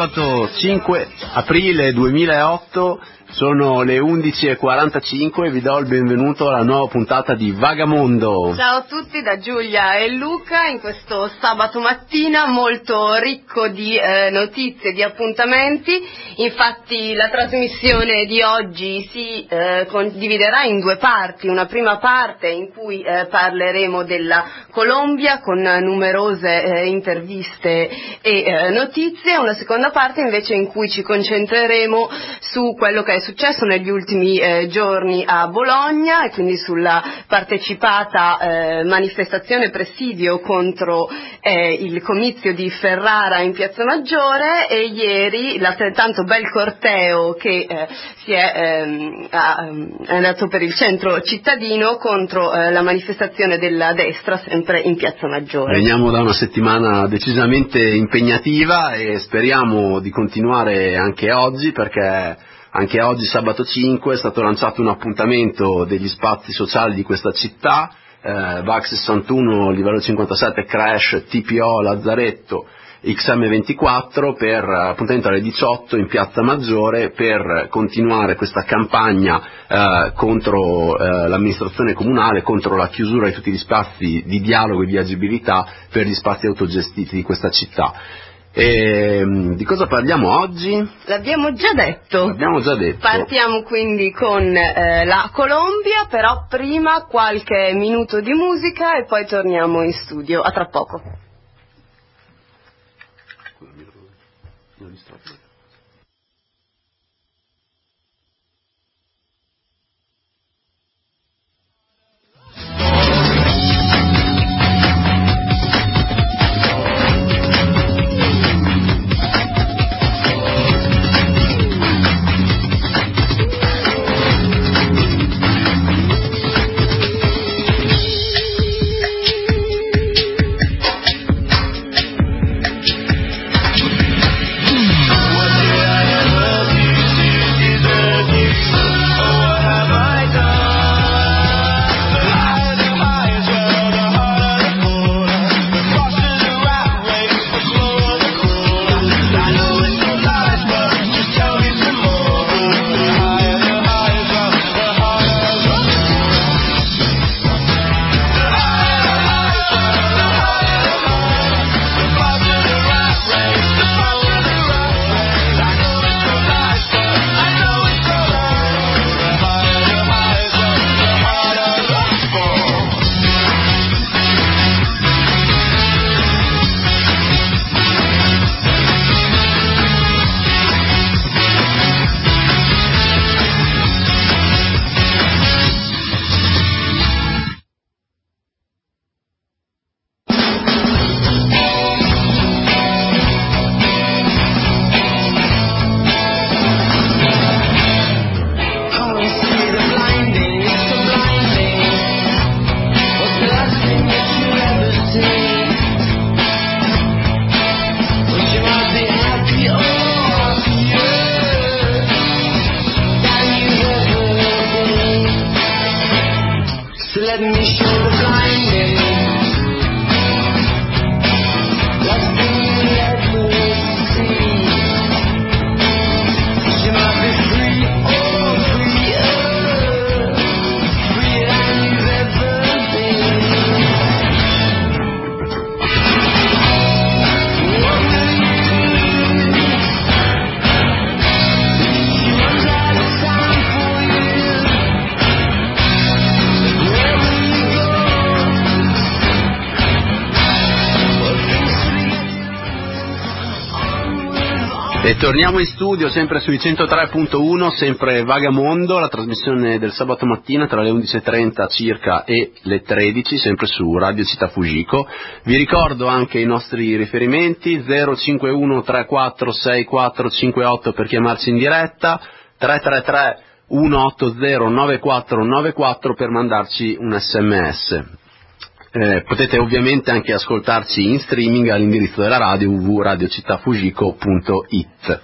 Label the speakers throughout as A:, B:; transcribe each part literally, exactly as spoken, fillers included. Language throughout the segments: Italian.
A: sabato cinque aprile duemilaotto, sono le undici e quarantacinque e vi do il benvenuto alla nuova puntata di Vagamondo.
B: Ciao a tutti da Giulia e Luca in questo sabato mattina molto ricco di eh, notizie, di appuntamenti. Infatti la trasmissione di oggi si eh, dividerà in due parti, una prima parte in cui eh, parleremo della Colombia con numerose eh, interviste e eh, notizie, una seconda parte invece in cui ci concentreremo su quello che è successo negli ultimi eh, giorni a Bologna e quindi sulla partecipata eh, manifestazione presidio contro eh, il comizio di Ferrara in Piazza Maggiore e ieri l'altrettanto bel corteo che eh, si è, ehm, ha, è andato per il centro cittadino contro eh, la manifestazione della destra sempre in Piazza Maggiore.
A: Veniamo da una settimana decisamente impegnativa e speriamo di continuare anche oggi, perché anche oggi, sabato cinque, è stato lanciato un appuntamento degli spazi sociali di questa città, eh, V A C sessantuno, livello cinquantasette, Crash, T P O, Lazzaretto, X M ventiquattro, per appuntamento alle diciotto in Piazza Maggiore per continuare questa campagna eh, contro eh, l'amministrazione comunale, contro la chiusura di tutti gli spazi di dialogo e di agibilità per gli spazi autogestiti di questa città. E, di cosa parliamo oggi?
B: L'abbiamo già detto.
A: L'abbiamo già detto.
B: Partiamo quindi con eh, la Colombia, però prima qualche minuto di musica e poi torniamo in studio. A tra poco.
A: E torniamo in studio sempre sui centotré punto uno, sempre Vagamondo, la trasmissione del sabato mattina tra le undici e trenta circa e le tredici, sempre su Radio Città Fujiko. Vi ricordo anche i nostri riferimenti: zero cinque uno tre quattro sei quattro cinque otto per chiamarci in diretta, tre tre tre uno otto zero nove quattro nove quattro per mandarci un sms. Eh, potete ovviamente anche ascoltarci in streaming all'indirizzo della radio w w w punto radio città fujiko punto i t.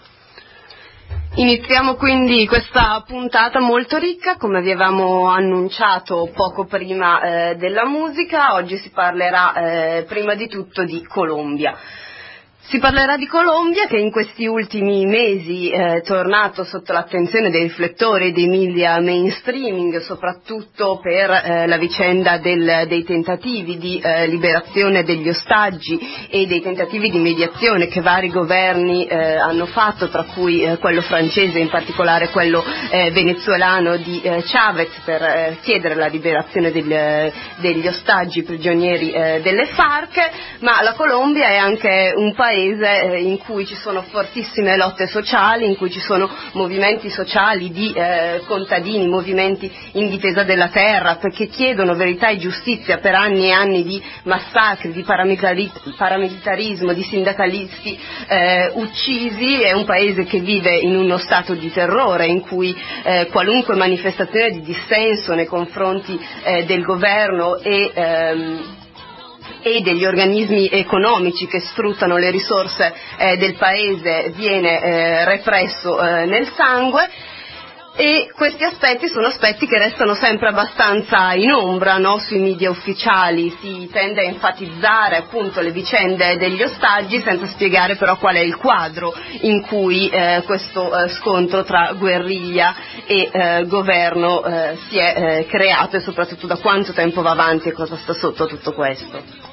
B: Iniziamo quindi questa puntata molto ricca, come vi avevamo annunciato poco prima eh, della musica. Oggi si parlerà eh, prima di tutto di Colombia. Si parlerà di Colombia, che in questi ultimi mesi è tornato sotto l'attenzione dei riflettori e dei media mainstreaming, soprattutto per eh, la vicenda del, dei tentativi di eh, liberazione degli ostaggi e dei tentativi di mediazione che vari governi eh, hanno fatto, tra cui eh, quello francese, in particolare quello eh, venezuelano di eh, Chavez, per eh, chiedere la liberazione del, degli ostaggi prigionieri eh, delle FARC. Ma la Colombia è anche un paese in cui ci sono fortissime lotte sociali, in cui ci sono movimenti sociali di eh, contadini, movimenti in difesa della terra, perché chiedono verità e giustizia per anni e anni di massacri, di paramilitari- paramilitarismo, di sindacalisti eh, uccisi. È un paese che vive in uno stato di terrore, in cui eh, qualunque manifestazione di dissenso nei confronti eh, del governo e ehm, e degli organismi economici che sfruttano le risorse eh, del paese viene eh, represso eh, nel sangue. E questi aspetti sono aspetti che restano sempre abbastanza in ombra, no? Sui media ufficiali si tende a enfatizzare appunto le vicende degli ostaggi senza spiegare però qual è il quadro in cui eh, questo eh, scontro tra guerriglia e eh, governo eh, si è eh, creato, e soprattutto da quanto tempo va avanti e cosa sta sotto a tutto questo.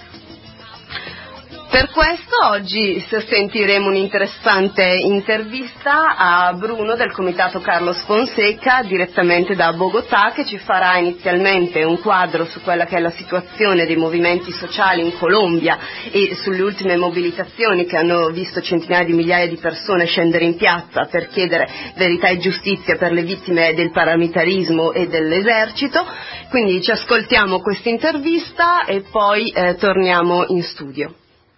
B: Per questo oggi sentiremo un'interessante intervista a Bruno del Comitato Carlos Fonseca, direttamente da Bogotà, che ci farà inizialmente un quadro su quella che è la situazione dei movimenti sociali in Colombia e sulle ultime mobilitazioni che hanno visto centinaia di migliaia di persone scendere in piazza per chiedere verità e giustizia per le vittime del paramilitarismo e dell'esercito. Quindi ci ascoltiamo questa intervista e poi eh, torniamo in studio.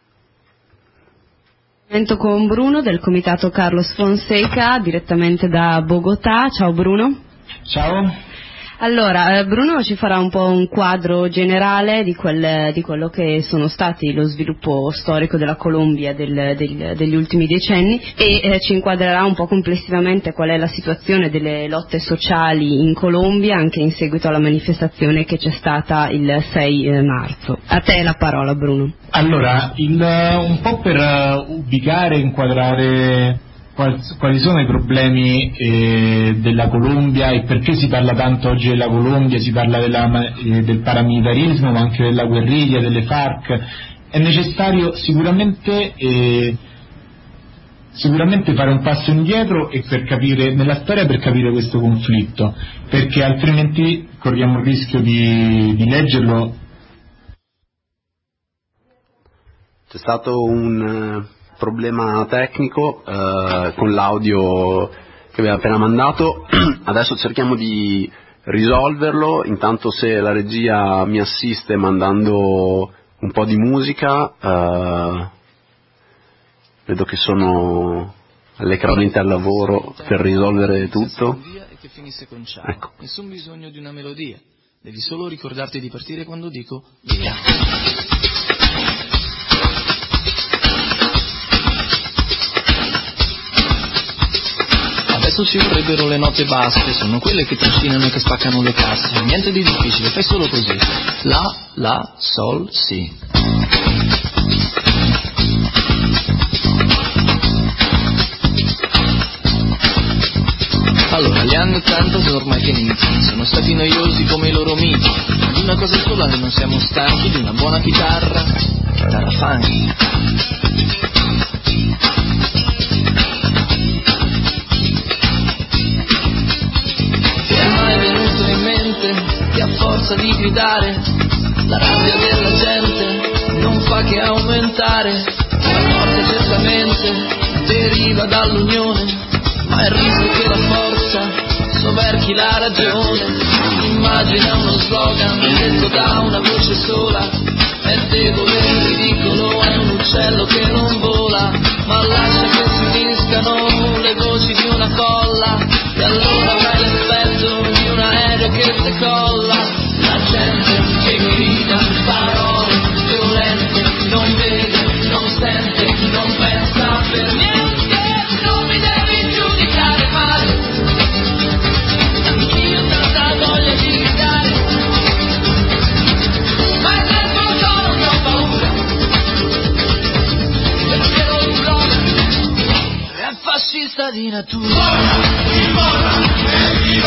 B: Con Bruno del Comitato Carlos Fonseca, direttamente da Bogotà. Ciao Bruno.
C: Ciao.
B: Allora, eh, Bruno ci farà un po' un quadro generale di, quel, di quello che sono stati lo sviluppo storico della Colombia del, del, degli ultimi decenni e eh, ci inquadrerà un po' complessivamente qual è la situazione delle lotte sociali in Colombia, anche in seguito alla manifestazione che c'è stata il sei marzo. A te la parola, Bruno.
C: Allora, il, un po' per uh, ubicare, inquadrare quali sono i problemi eh, della Colombia e perché si parla tanto oggi della Colombia, si parla della, eh, del paramilitarismo ma anche della guerriglia, delle FARC. È necessario sicuramente eh, sicuramente fare un passo indietro e per capire nella storia, per capire questo conflitto, perché altrimenti corriamo il rischio di, di leggerlo.
A: C'è stato un problema tecnico eh, con l'audio che aveva appena mandato. Adesso cerchiamo di risolverlo. Intanto, se la regia mi assiste mandando un po' di musica, eh, vedo che sono letteralmente al lavoro per risolvere tutto.
D: E che finisse con ciao.
A: Ecco.
D: Nessun bisogno di una melodia, devi solo ricordarti di partire quando dico via. Adesso ci vorrebbero le note basse, sono quelle che trascinano e che spaccano le casse. Niente di difficile, fai solo così. La, la, sol, si. Allora, gli anni ottanta sono ormai finiti, sono stati noiosi come i loro miti. Di una cosa sola noi non siamo stanchi, di una buona chitarra, chitarra funky. Che a forza di gridare la rabbia della gente non fa che aumentare. La morte certamente deriva dall'unione, ma il rischio che la forza soverchi la ragione. Immagina uno slogan detto da una voce sola: è debole, è ridicolo, è un uccello che non vola, ma lascia che si uniscano le voci di una folla, e allora avrai l'effetto di un aereo che decolla. La gente che grida parole violente, non vede, non sente, non pensa per niente. Non mi devi giudicare male, anch'io ho tanta voglia di gridare, ma il tempo non ho paura, perché di natura. Si forma nel vivo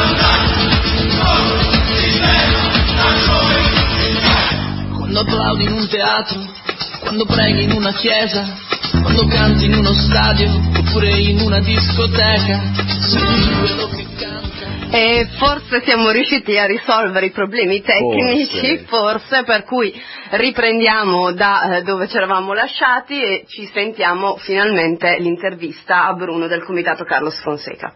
D: quando applaudi in un teatro, quando preghi in una chiesa, quando canti in uno stadio oppure in una discoteca, sei quello che canta.
B: E forse siamo riusciti a risolvere i problemi tecnici, forse, forse per cui riprendiamo da dove ci eravamo lasciati e ci sentiamo finalmente l'intervista a Bruno del Comitato Carlos Fonseca.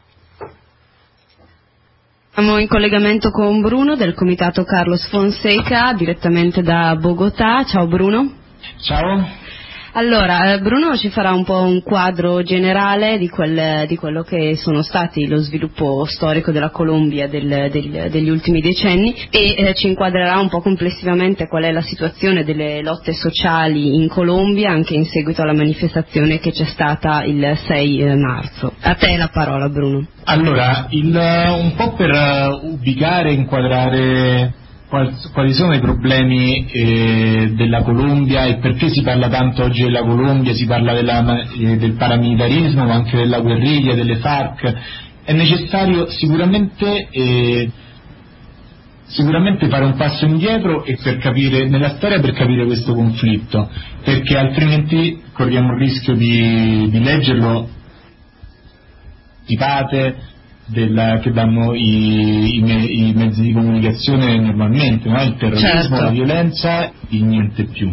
B: Siamo in collegamento con Bruno del Comitato Carlos Fonseca, direttamente da Bogotà. Ciao Bruno.
C: Ciao.
B: Allora, Bruno ci farà un po' un quadro generale di, quel, di quello che sono stati lo sviluppo storico della Colombia del, del, degli ultimi decenni e eh, ci inquadrerà un po' complessivamente qual è la situazione delle lotte sociali in Colombia anche in seguito alla manifestazione che c'è stata il sei marzo. A te la parola, Bruno.
C: Allora, il, un po' per ubicare e inquadrare quali sono i problemi eh, della Colombia e perché si parla tanto oggi della Colombia, si parla della, eh, del paramilitarismo ma anche della guerriglia, delle FARC. È necessario sicuramente eh, sicuramente fare un passo indietro e per capire nella storia per capire questo conflitto, perché altrimenti corriamo il rischio di, di leggerlo di pate Della, che danno i, i, me, i mezzi di comunicazione normalmente, no? Il terrorismo, certo. La violenza e niente più.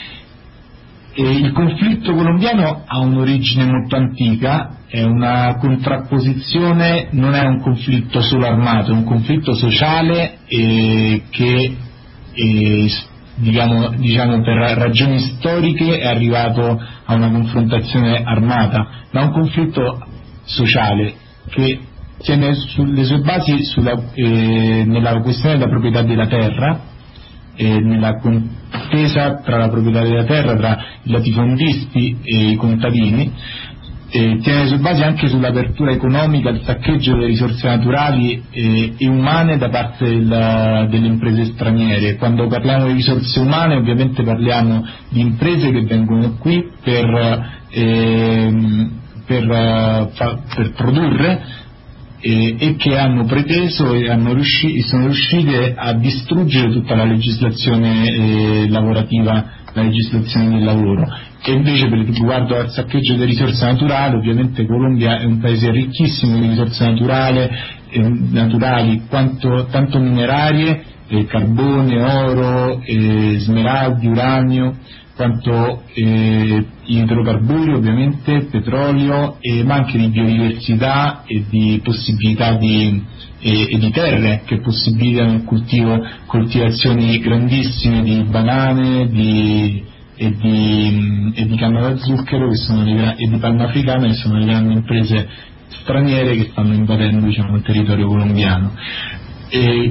C: E il conflitto colombiano ha un'origine molto antica, è una contrapposizione, non è un conflitto solo armato, è un conflitto sociale eh, che eh, diciamo, diciamo per ragioni storiche è arrivato a una confrontazione armata, ma è un conflitto sociale che tiene sulle sue basi sulla, eh, nella questione della proprietà della terra, eh, nella contesa tra la proprietà della terra tra i latifondisti e i contadini, eh, tiene le sue basi anche sull'apertura economica, il saccheggio delle risorse naturali eh, e umane da parte del, delle imprese straniere. Quando parliamo di risorse umane ovviamente parliamo di imprese che vengono qui per, eh, per, fa, per produrre E, e che hanno preteso e hanno riusci, sono riuscite a distruggere tutta la legislazione eh, lavorativa, la legislazione del lavoro. E invece per riguardo al saccheggio delle risorse naturali, ovviamente Colombia è un paese ricchissimo di risorse naturali, eh, naturali quanto, tanto minerarie, eh, carbone, oro, eh, smeraldi, uranio, quanto eh, idrocarburi ovviamente, petrolio, eh, ma anche di biodiversità e di possibilità di, eh, e di terre che possibilitano il cultivo, coltivazioni grandissime di banane di, e, di, e di canna da zucchero che sono le, e di palma africana, che sono le grandi imprese straniere che stanno invadendo, diciamo, il territorio colombiano. E,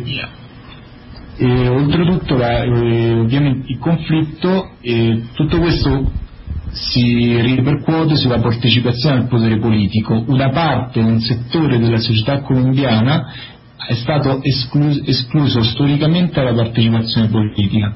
C: E, oltretutto la, eh, ovviamente il conflitto, eh, tutto questo si ripercuote sulla partecipazione al potere politico. Una parte, un settore della società colombiana è stato escluso, escluso storicamente dalla partecipazione politica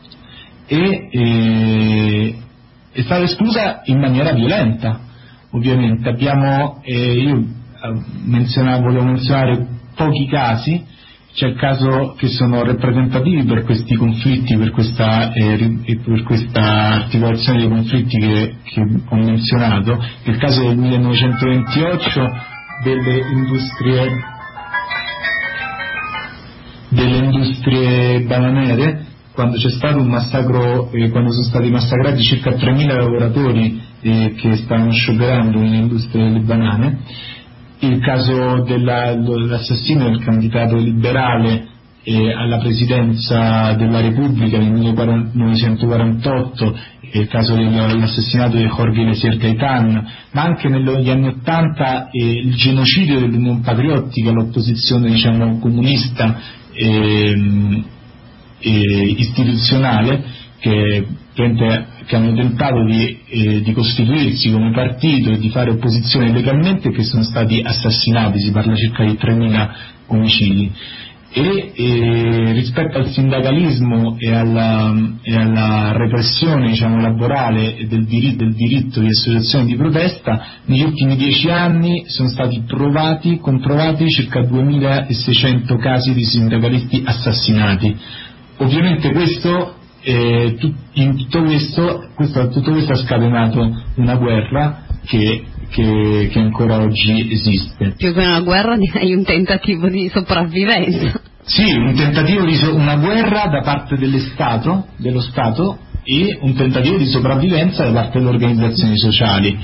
C: e eh, è stata esclusa in maniera violenta. Ovviamente abbiamo, eh, io menzionavo, volevo menzionare pochi casi. C'è il caso che sono rappresentativi per questi conflitti, per questa, eh, per questa articolazione dei conflitti che, che ho menzionato, il caso del millenovecentoventotto delle industrie delle industrie bananere, quando c'è stato un massacro, eh, quando sono stati massacrati circa tremila lavoratori eh, che stavano scioperando nell'industria delle banane. Il caso della, dell'assassinio del candidato liberale eh, alla presidenza della Repubblica nel millenovecentoquarantotto, eh, il caso dell'assassinato di Jorge Eliezer Gaitán, ma anche negli anni Ottanta eh, il genocidio dell'Unione Patriottica, l'opposizione, diciamo, comunista eh, eh, istituzionale, che, che hanno tentato di, eh, di costituirsi come partito e di fare opposizione legalmente e che sono stati assassinati. Si parla circa di tremila omicidi. E, e rispetto al sindacalismo e alla, e alla repressione, diciamo, laborale e del diritto, del diritto di associazione di protesta, negli ultimi dieci anni sono stati provati, comprovati circa duemilaseicento casi di sindacalisti assassinati. Ovviamente questo, eh, tut, in tutto questo, questo, tutto questo ha scatenato una guerra che Che, che ancora oggi esiste.
B: Più che una guerra, direi un tentativo di sopravvivenza.
C: Sì, un tentativo di so- una guerra da parte dello Stato, dello Stato e un tentativo di sopravvivenza da parte delle organizzazioni sociali.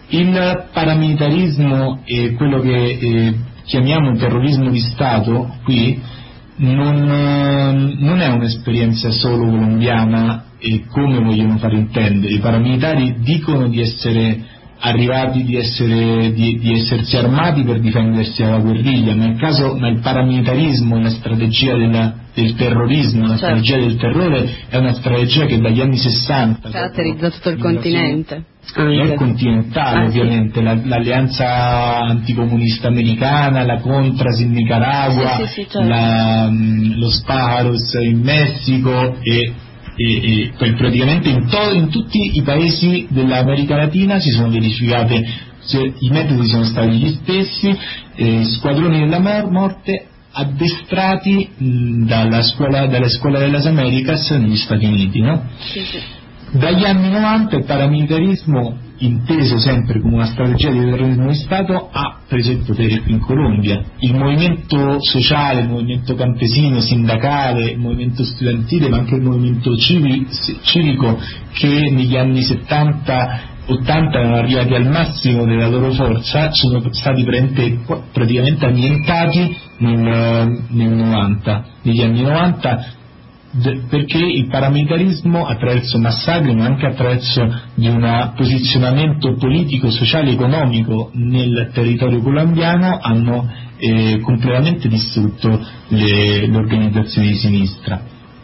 C: Il paramilitarismo e quello che eh, chiamiamo terrorismo di Stato qui non, eh, non è un'esperienza solo colombiana, e come vogliono far intendere. I paramilitari dicono di essere arrivati, di, essere, di, di essersi armati per difendersi dalla guerriglia, ma il caso, ma il paramilitarismo, la strategia della, del terrorismo, la certo. strategia del terrore è una strategia che dagli anni sessanta
B: caratterizza tutto il continente.
C: È continentale, ah, ovviamente, sì. la, l'alleanza anticomunista americana, la Contras in Nicaragua,
B: sì, sì, sì, certo.
C: la, lo Spaharos in Messico e E, e praticamente in, to- in tutti i paesi dell'America Latina si sono verificate, cioè, i metodi sono stati gli stessi, eh, squadroni della morte addestrati mh, dalla scuola, dalle scuole delle Americas negli Stati Uniti, no?
B: Sì, sì.
C: Dagli anni novanta il paramilitarismo, inteso sempre come una strategia di terrorismo di Stato, ha preso il potere qui in Colombia. Il movimento sociale, il movimento campesino, sindacale, il movimento studentile, ma anche il movimento civi, civico, che negli anni settanta ottanta erano arrivati al massimo della loro forza, sono stati praticamente annientati nel, nel novanta. Negli anni novanta, perché il paramilitarismo, attraverso massacri ma anche attraverso di un posizionamento politico, sociale e economico nel territorio colombiano, hanno eh, completamente distrutto le, le organizzazioni di sinistra.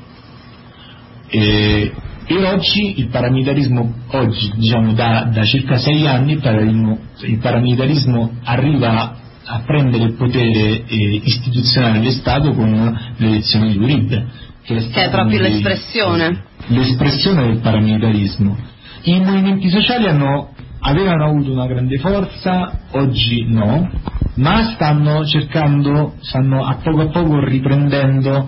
C: E, e oggi il paramilitarismo, oggi diciamo da, da circa sei anni, il paramilitarismo, il paramilitarismo arriva a prendere il potere eh, istituzionale dello Stato con le elezioni di Uribe, che è,
B: che è proprio l'espressione
C: l'espressione del paramilitarismo. I movimenti sociali hanno, avevano avuto una grande forza, oggi no, ma stanno cercando, stanno a poco a poco riprendendo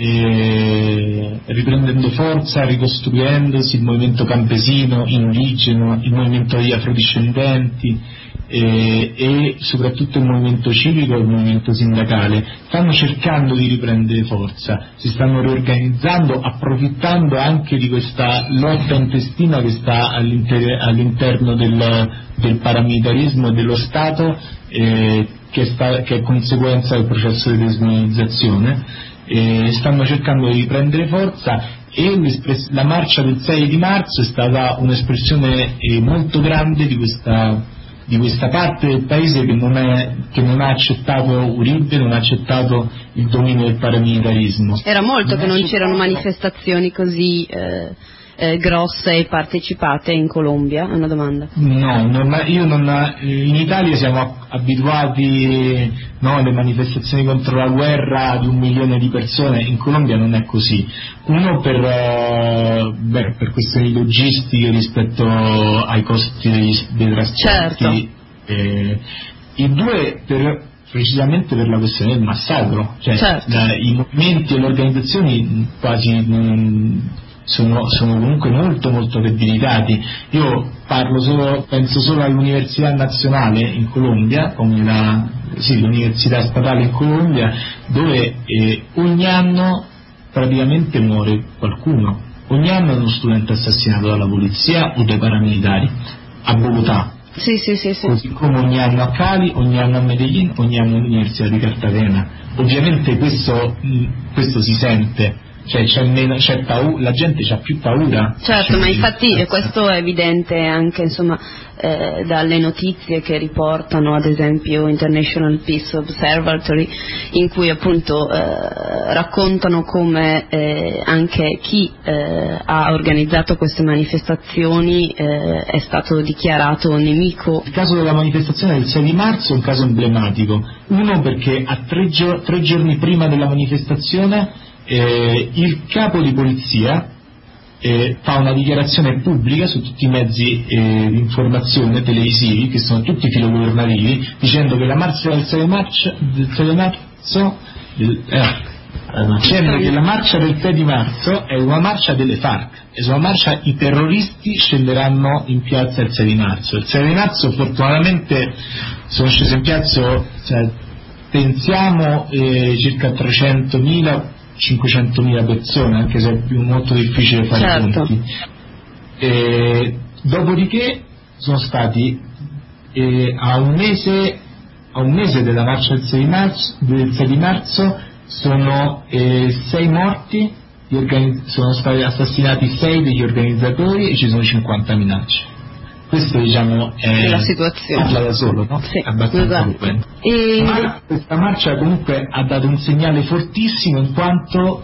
C: eh, riprendendo forza, ricostruendosi il movimento campesino, indigeno, il movimento degli afrodiscendenti E, e soprattutto il movimento civico e il movimento sindacale stanno cercando di riprendere forza, si stanno riorganizzando, approfittando anche di questa lotta intestina che sta all'inter- all'interno del, del paramilitarismo e dello Stato, eh, che, sta, che è conseguenza del processo di desmilitarizzazione. Eh, stanno cercando di riprendere forza e la marcia del sei di marzo è stata un'espressione eh, molto grande di questa di questa parte del paese che non, è, che non ha accettato Uribe, non ha accettato il dominio del paramilitarismo.
B: Era molto non che non c'erano manifestazioni così eh, eh, grosse e partecipate in Colombia? È una domanda.
C: No, non, io non, in Italia siamo abituati, no, alle manifestazioni contro la guerra di un milione di persone, in Colombia non è così. Uno per, uh, beh, per questioni logistiche rispetto ai costi dei, dei trasporti,
B: certo.
C: eh, e due per, precisamente per la questione del massacro, cioè
B: certo.
C: la, i movimenti e le organizzazioni quasi mh, sono, sono comunque molto molto debilitati. Io parlo solo, penso solo all'Università Nazionale in Colombia, come la, sì, l'Università Statale in Colombia, dove eh, ogni anno praticamente muore qualcuno, ogni anno è uno studente assassinato dalla polizia o dai paramilitari, a Bogotà.
B: Sì, sì, sì, sì.
C: Così come ogni anno a Cali, ogni anno a Medellin, ogni anno all'Università di Cartagena. Ovviamente questo, questo si sente cioè c'è meno, c'è paura, la gente c'ha più paura.
B: Certo, ma infatti questo è evidente anche, insomma, eh, dalle notizie che riportano ad esempio International Peace Observatory, in cui appunto eh, raccontano come eh, anche chi eh, ha organizzato queste manifestazioni eh, è stato dichiarato nemico.
C: Il caso della manifestazione del sei di marzo è un caso emblematico, uno perché a tre, gio- tre giorni prima della manifestazione Eh, il capo di polizia eh, fa una dichiarazione pubblica su tutti i mezzi eh, di informazione televisivi, che sono tutti filogovernativi, dicendo che la marcia del sei marzo, del sei marzo del, eh, dicendo che la marcia del sei di marzo è una marcia delle FARC, e sulla marcia i terroristi scenderanno in piazza il sei di marzo. Il sei di marzo fortunatamente sono sceso in piazza, cioè, pensiamo eh, circa trecentomila cinquecentomila persone, anche se è più molto difficile fare i
B: certo.
C: conti. E, dopodiché sono stati eh, a un mese a un mese della marcia del sei di marzo, del sei di marzo sono eh, sei morti, gli organi- sono stati assassinati sei degli organizzatori e ci sono cinquanta minacce. Questo, diciamo, è
B: la situazione,
C: parla da solo, no?
B: Sì,
C: abbastanza
B: esatto. E...
C: Ma questa marcia comunque ha dato un segnale fortissimo, in quanto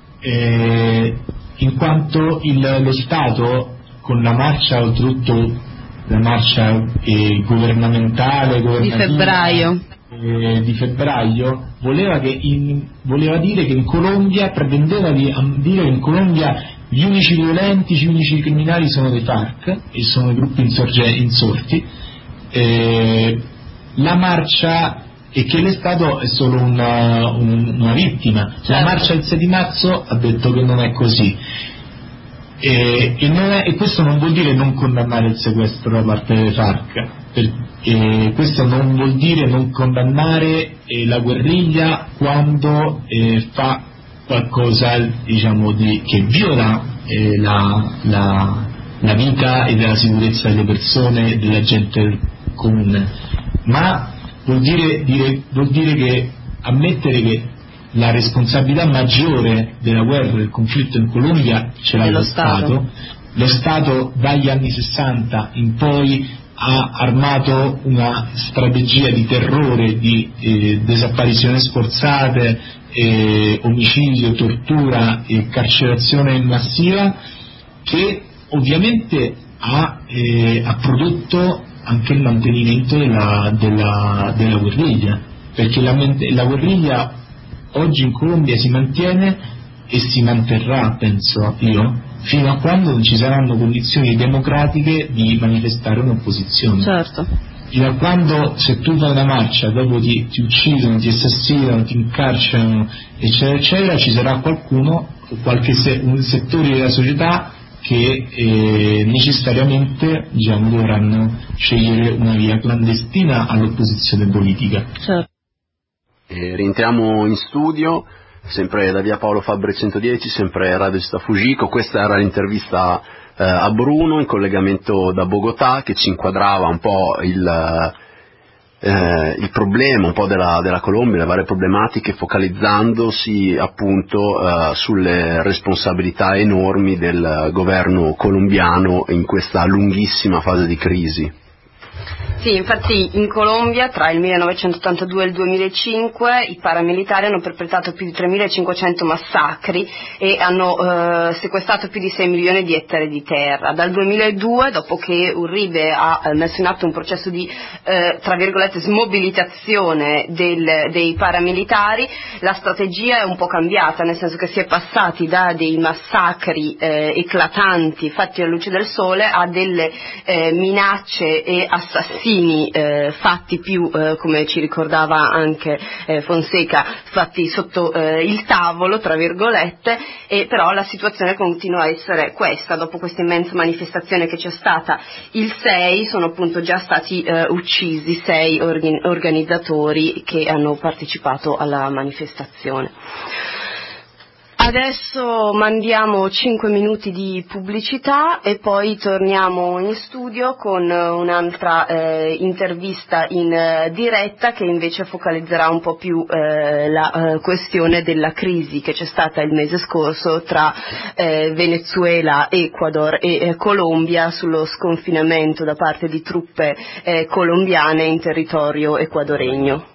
C: eh, in quanto il, lo Stato, con la marcia, oltretutto la marcia eh, governamentale
B: di febbraio
C: eh, di febbraio voleva, che in, voleva dire che in Colombia, pretendeva di dire che in Colombia gli unici violenti, gli unici criminali sono dei FARC e sono i gruppi insorge, insorti, eh, la marcia, e che l'Estato è solo una, un, una vittima. Certo. La marcia del sei di marzo ha detto che non è così, e, e, non è, e questo non vuol dire non condannare il sequestro da parte delle FARC, per, e questo non vuol dire non condannare eh, la guerriglia quando eh, fa qualcosa, diciamo, di, che viola eh, la, la, la vita e la sicurezza delle persone e della gente comune, ma vuol dire, dire, vuol dire che ammettere che la responsabilità maggiore della guerra, del conflitto in Colombia ce l'ha lo Stato. Stato. Lo Stato dagli anni sessanta in poi ha armato una strategia di terrore, di eh, disapparizioni sforzate, eh, omicidio, tortura e carcerazione massiva, che ovviamente ha, eh, ha prodotto anche il mantenimento della, della, della guerriglia, perché la, la guerriglia oggi in Colombia si mantiene e si manterrà, penso io, fino a quando non ci saranno condizioni democratiche di manifestare un'opposizione.
B: Certo.
C: Fino a quando, se tu fai una marcia, dopo ti, ti uccidono, ti assassinano, ti incarcerano, eccetera, eccetera, ci sarà qualcuno, qualche se, un settore della società che eh, necessariamente, diciamo, dovranno scegliere una via clandestina all'opposizione politica.
B: Certo.
A: E rientriamo in studio, sempre da via Paolo Fabbri centodieci, sempre Radio Città Fugico. Questa era l'intervista eh, a Bruno in collegamento da Bogotà, che ci inquadrava un po' il, eh, il problema un po' della, della Colombia, le varie problematiche, focalizzandosi appunto eh, sulle responsabilità enormi del governo colombiano in questa lunghissima fase di crisi.
B: Sì, infatti in Colombia tra il millenovecentottantadue e il duemilacinque i paramilitari hanno perpetrato più di tremilacinquecento massacri e hanno eh, sequestrato più di sei milioni di ettari di terra. Dal duemiladue, dopo che Uribe ha eh, messo in atto un processo di eh, tra virgolette smobilitazione del, dei paramilitari, la strategia è un po' cambiata, nel senso che si è passati da dei massacri eh, eclatanti fatti alla luce del sole a delle eh, minacce e assassini Eh, fatti più, eh, come ci ricordava anche eh, Fonseca, fatti sotto eh, il tavolo, tra virgolette, e però la situazione continua a essere questa. Dopo questa immensa manifestazione che c'è stata il sei, sono appunto già stati eh, uccisi sei organ- organizzatori che hanno partecipato alla manifestazione. Adesso mandiamo cinque minuti di pubblicità e poi torniamo in studio con un'altra eh, intervista in eh, diretta che invece focalizzerà un po' più eh, la eh, questione della crisi che c'è stata il mese scorso tra eh, Venezuela, Ecuador e eh, Colombia sullo sconfinamento da parte di truppe eh, colombiane in territorio ecuadoregno.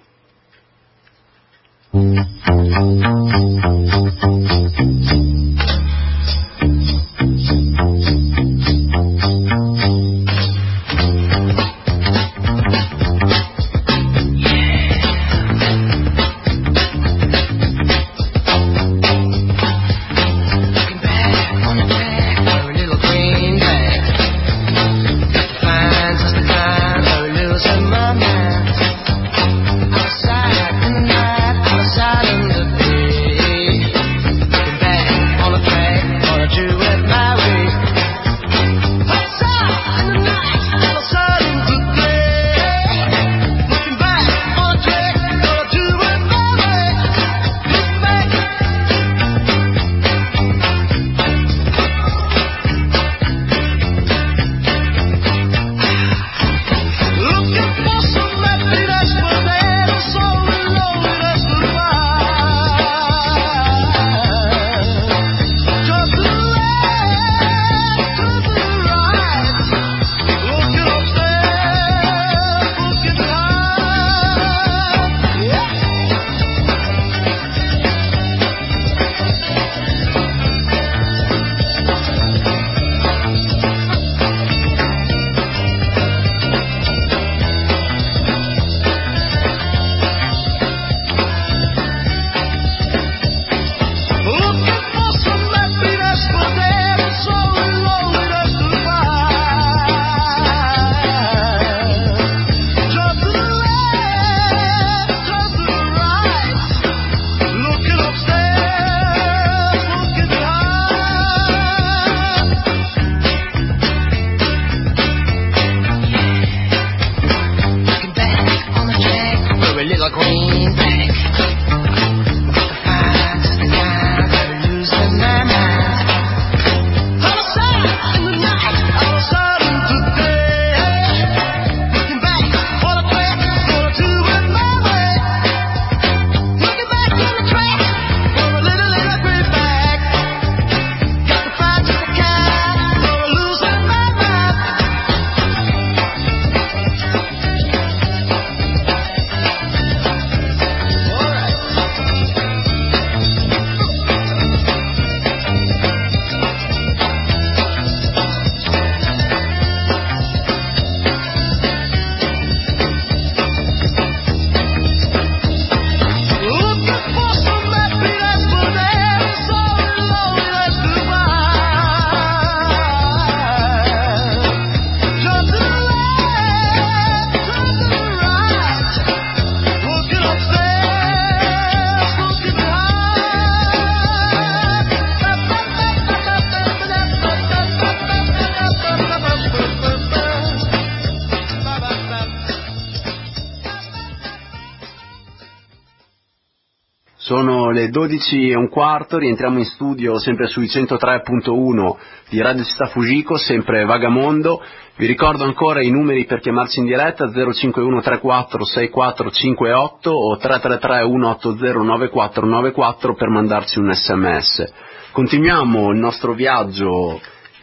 A: Sono le dodici e un quarto, rientriamo in studio sempre sui centotré punto uno di Radio Città Fujiko, sempre Vagamondo. Vi ricordo ancora i numeri per chiamarci in diretta: zero cinque uno tre quattro sei quattro cinque otto o tre tre tre uno otto zero nove quattro nove quattro per mandarci un sms. Continuiamo il nostro viaggio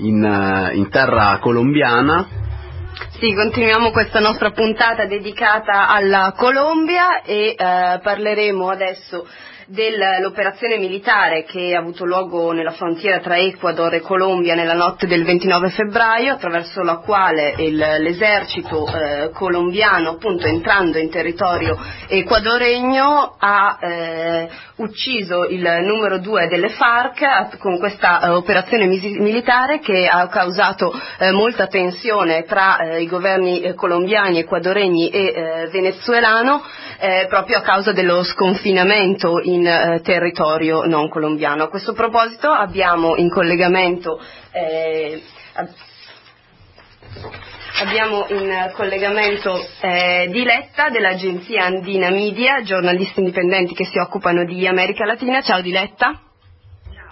A: in, in terra colombiana.
B: Sì, continuiamo questa nostra puntata dedicata alla Colombia e eh, parleremo adesso dell'operazione militare che ha avuto luogo nella frontiera tra Ecuador e Colombia nella notte del ventinove febbraio, attraverso la quale il, l'esercito eh, colombiano, appunto entrando in territorio ecuadoregno, ha eh, ucciso il numero due delle FARC con questa eh, operazione misi- militare che ha causato eh, molta tensione tra eh, i governi eh, colombiani, ecuadoregni e eh, venezuelano, eh, proprio a causa dello sconfinamento in eh, territorio non colombiano. A questo proposito abbiamo in collegamento eh, ab- abbiamo in collegamento eh, Diletta dell'agenzia Andina Media, giornalisti indipendenti che si occupano di America Latina. Ciao Diletta.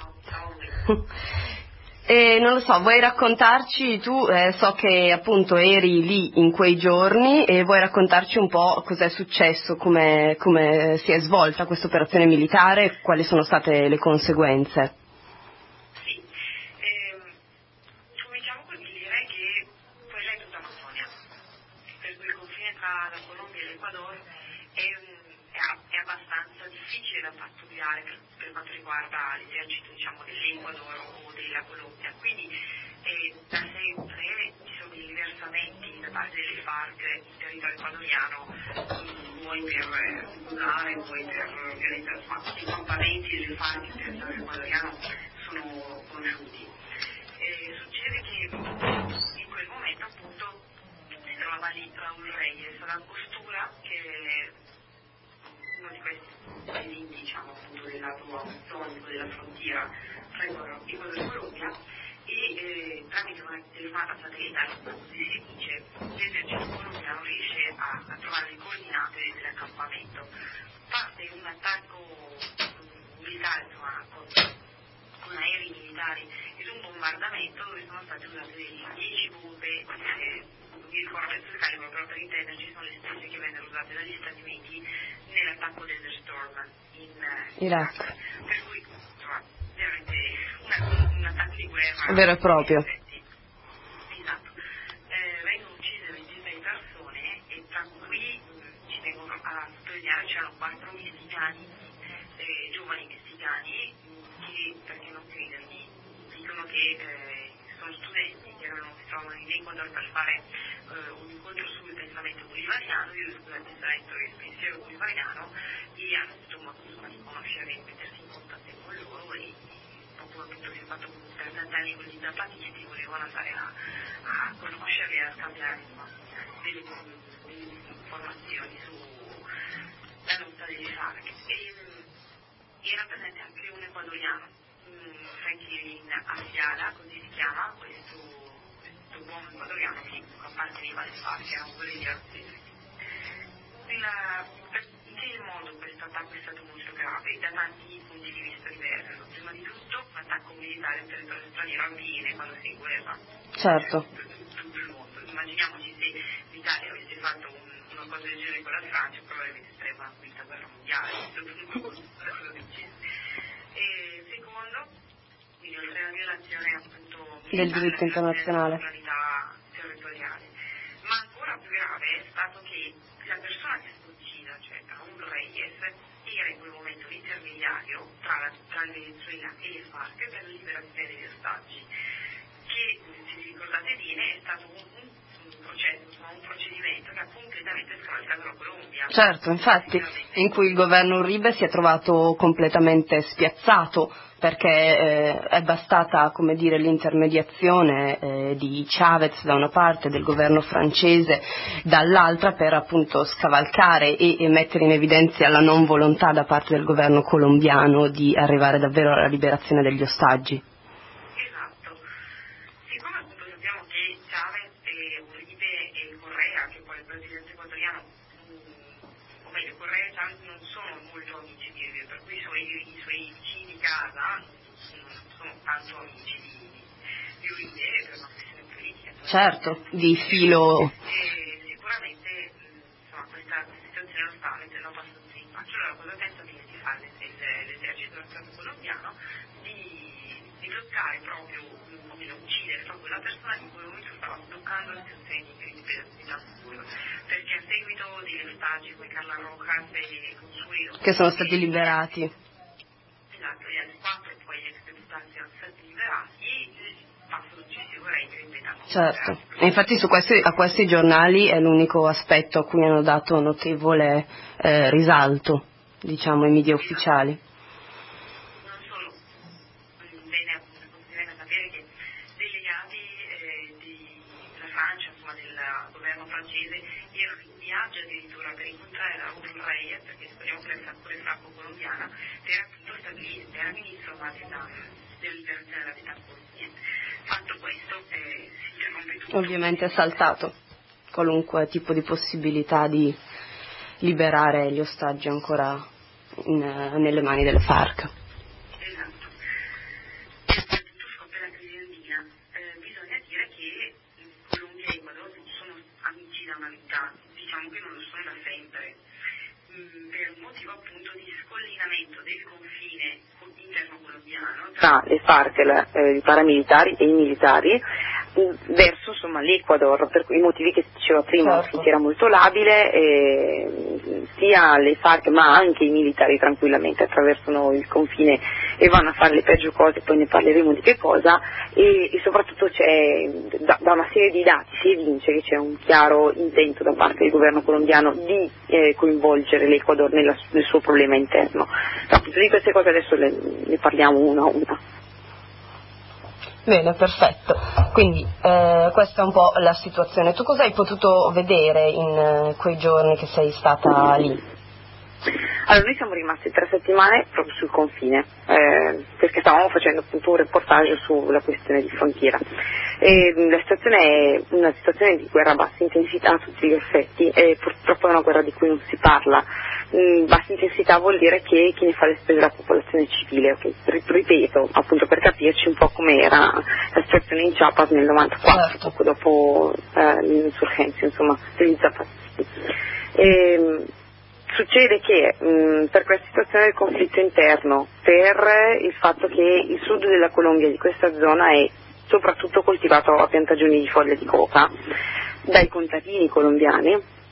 B: E non lo so, vuoi raccontarci, tu eh, so che appunto eri lì in quei giorni e vuoi raccontarci un po' cos'è successo, come, come si è svolta questa operazione militare, quali sono state le conseguenze?
E: Sì, ehm, cominciamo col dire che quella è tutta Amazzonia, per cui il confine tra la Colombia e l'Ecuador è, è, è abbastanza difficile da pattugliare per, per quanto riguarda l'esercito, diciamo, dell'Ecuador o della Colombia, quindi eh, da sempre ci sono dei riversamenti da parte delle FARC in territorio ecuadoriano, vuoi per usare, vuoi per organizzare, ma i campamenti delle FARC in territorio ecuadoriano sono conosciuti. Eh, succede che in quel momento appunto si trova lì Raúl Reyes alla Angostura, che è uno di questi link, diciamo, appunto del lato amazzonico della frontiera tra Ecuador e Colombia, e eh, tramite una telefonata satellitare, così si dice, l'esercito colombiano riesce a, a trovare le coordinate dell'accampamento. Parte un attacco militare, insomma, con, con aerei militari ed un bombardamento dove sono state usate delle dieci bombe, eh, non mi ricordo il calibro, però per intenderci sono le stesse che vennero usate dagli Stati Uniti nell'attacco Desert Storm in Iraq. Per cui, insomma, veramente una, un attacco di guerra
B: vero e proprio.
E: Esatto. Eh, vengono uccise ventisei persone e tra cui mh, ci vengono a sottolineare c'erano quattro messicani, eh, giovani messicani, mh, che, perché non credermi, dicono che eh, sono studenti che erano, si trovano in Ecuador per fare eh, un incontro sul pensamento bolivariano, io scusate il pensiero bolivariano, e hanno avuto modo di conoscere e mettersi in contatto con loro, e dopo appunto si è fatto per tant'anni con gli zapatisti, volevano andare a, a conoscerli e a scambiare, insomma, delle, delle informazioni sulla lotta delle FARC. E era presente anche un ecuadoriano, Franklin Asiala, così si chiama, questo, questo uomo ecuadoriano che apparteneva alle FARC, era un guerrigliero. In che modo questo attacco è stato molto grave da tanti punti di vista diversi? Prima di tutto un attacco militare in territorio straniero avviene quando si è in guerra.
B: Certo.
E: Tutto il mondo. Immaginiamoci se l'Italia avesse fatto un, una cosa del genere con la Francia, probabilmente sarebbe una quinta guerra mondiale. E secondo, quindi oltre alla violazione appunto
B: del diritto internazionale,
E: della sovranità territoriale. Ma ancora più grave è stato che la persona che è stata uccisa, cioè Raúl Reyes, era in quel momento l'intermediario tra, la, tra il Venezuela e le FARC per la liberazione degli ostaggi, che, se vi ricordate bene, è stato un, un, un processo, un procedimento che ha completamente scavalcato la Colombia.
B: Certo, infatti, in cui il governo Uribe si è trovato completamente spiazzato, perché eh, è bastata, come dire, l'intermediazione eh, di Chavez da una parte, del governo francese dall'altra, per appunto scavalcare e, e mettere in evidenza la non volontà da parte del governo colombiano di arrivare davvero alla liberazione degli ostaggi.
E: Esatto. Siccome appunto sappiamo che Chavez e Uribe e Correa, che poi è il presidente ecuadoriano, o meglio, Correa e Chavez non sono molto amici di Uribe, per cui i suoi, i suoi vicini di casa non sono tanto amici di, di Uribe per una questione politica.
B: Certo, di filo.
E: E sicuramente insomma, questa, questa situazione lo sta mettendo abbastanza in faccia. Allora cosa pensa di fare l'esercito dello Stato colombiano? Di, di bloccare proprio, o meno uccidere proprio la persona che in quel momento stava bloccando le situazioni di criminalità, perché a seguito degli ostaggi come Carla Rojas e Consuelo,
B: che sono stati liberati,
E: esatto, gli altri quattro poi gli ex deputati sono stati liberati, il passo successivo era il ripetuto.
B: Certo, e infatti su questi, a questi giornali è l'unico aspetto a cui hanno dato notevole eh, risalto, diciamo, i media ufficiali.
E: Non solo, bene, appunto, bene sapere che delegati eh, della Francia, insomma del governo francese, erano in viaggio addirittura per incontrare Raúl Reyes, perché speriamo che la pure franco-colombiana, per appunto stabilire i termini insomma della, della liberazione della vita colombia. Fatto questo eh, si interrompe tutto.
B: Ovviamente è saltato qualunque tipo di possibilità di liberare gli ostaggi ancora in, nelle mani delle FARC.
E: Esatto. colombiano tra le FARC, la, eh, i paramilitari e i militari, verso insomma l'Ecuador, per i motivi che diceva prima,
B: certo.
E: che era molto labile, eh, sia le FARC ma anche i militari tranquillamente attraversano il confine e vanno a fare le peggio cose, poi ne parleremo di che cosa, e, e soprattutto c'è da, da una serie di dati si evince che c'è un chiaro intento da parte del governo colombiano di eh, coinvolgere l'Ecuador nella, nel suo problema interno. Appunto di queste cose adesso le, ne parliamo una a una.
B: Bene, perfetto. Quindi eh, questa è un po' la situazione. Tu cosa hai potuto vedere in eh, quei giorni che sei stata lì?
E: Allora, noi siamo rimasti tre settimane proprio sul confine, eh, perché stavamo facendo appunto un reportage sulla questione di frontiera. E la situazione è una situazione di guerra a bassa intensità a tutti gli effetti, e purtroppo è una guerra di cui non si parla. Mm, bassa intensità vuol dire che chi ne fa le spese è la popolazione civile, okay? Ripeto, appunto per capirci un po' com'era la situazione in Chiapas nel novantaquattro, certo. Poco dopo eh, l'insurgenza, insomma, degli zapatisti. E, succede che mh, per questa situazione del conflitto interno, per il fatto che il sud della Colombia, di questa zona, è soprattutto coltivato a piantagioni di foglia di coca dai contadini colombiani,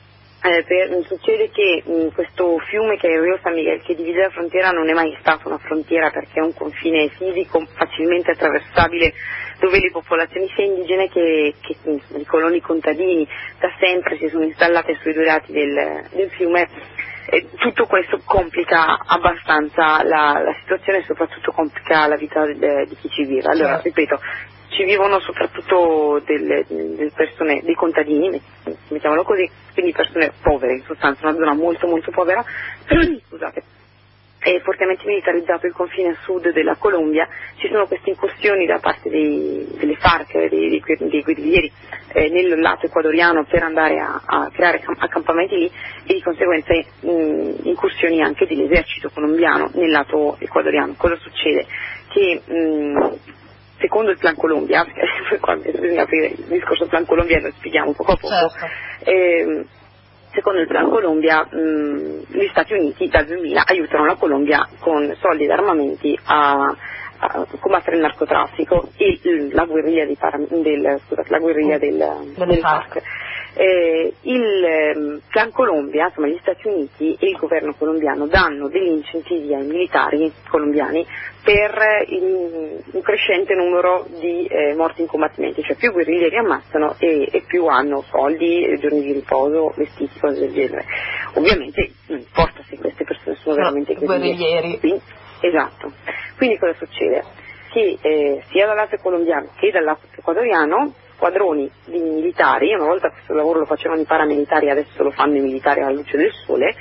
E: eh, per, succede che mh, questo fiume che è il Rio San Miguel, che divide la frontiera, non è mai stato una frontiera perché è un confine fisico facilmente attraversabile, dove le popolazioni sia indigene che, che i coloni contadini da sempre si sono installate sui due lati del, del fiume. E tutto questo complica abbastanza la, la situazione e soprattutto complica la vita de, di chi ci vive. Allora, certo. Ripeto, ci vivono soprattutto delle, delle persone, dei contadini, mettiamolo così, quindi persone povere, in sostanza una zona molto molto povera, scusate. È fortemente militarizzato il confine a sud della Colombia, ci sono queste incursioni da parte dei, delle FARC, dei, dei, dei guerriglieri eh, nel lato ecuadoriano per andare a, a creare accampamenti lì, e di conseguenza mh, incursioni anche dell'esercito colombiano nel lato ecuadoriano. Cosa succede? Che mh, secondo il Plan Colombia, perché bisogna aprire il discorso Plan Colombia e lo spieghiamo poco a poco, certo. eh, secondo il Plan Colombia mh, gli Stati Uniti dal duemila aiutano la Colombia con soldi ed armamenti a, a combattere il narcotraffico e la guerriglia, di para, del, scusate, la guerriglia del, del FARC. Eh, il eh, Plan Colombia, insomma gli Stati Uniti e il governo colombiano danno degli incentivi ai militari colombiani per il, un crescente numero di eh, morti in combattimento, cioè più guerriglieri ammazzano e, e più hanno soldi, giorni di riposo, vestiti, cose del genere. Ovviamente non importa se queste persone sono no, veramente guerriglieri. Quindi, esatto. Quindi cosa succede? Che eh, sia dal lato colombiano che dal lato ecuadoriano squadroni di militari, una volta questo lavoro lo facevano i paramilitari, adesso lo fanno i militari alla luce del sole,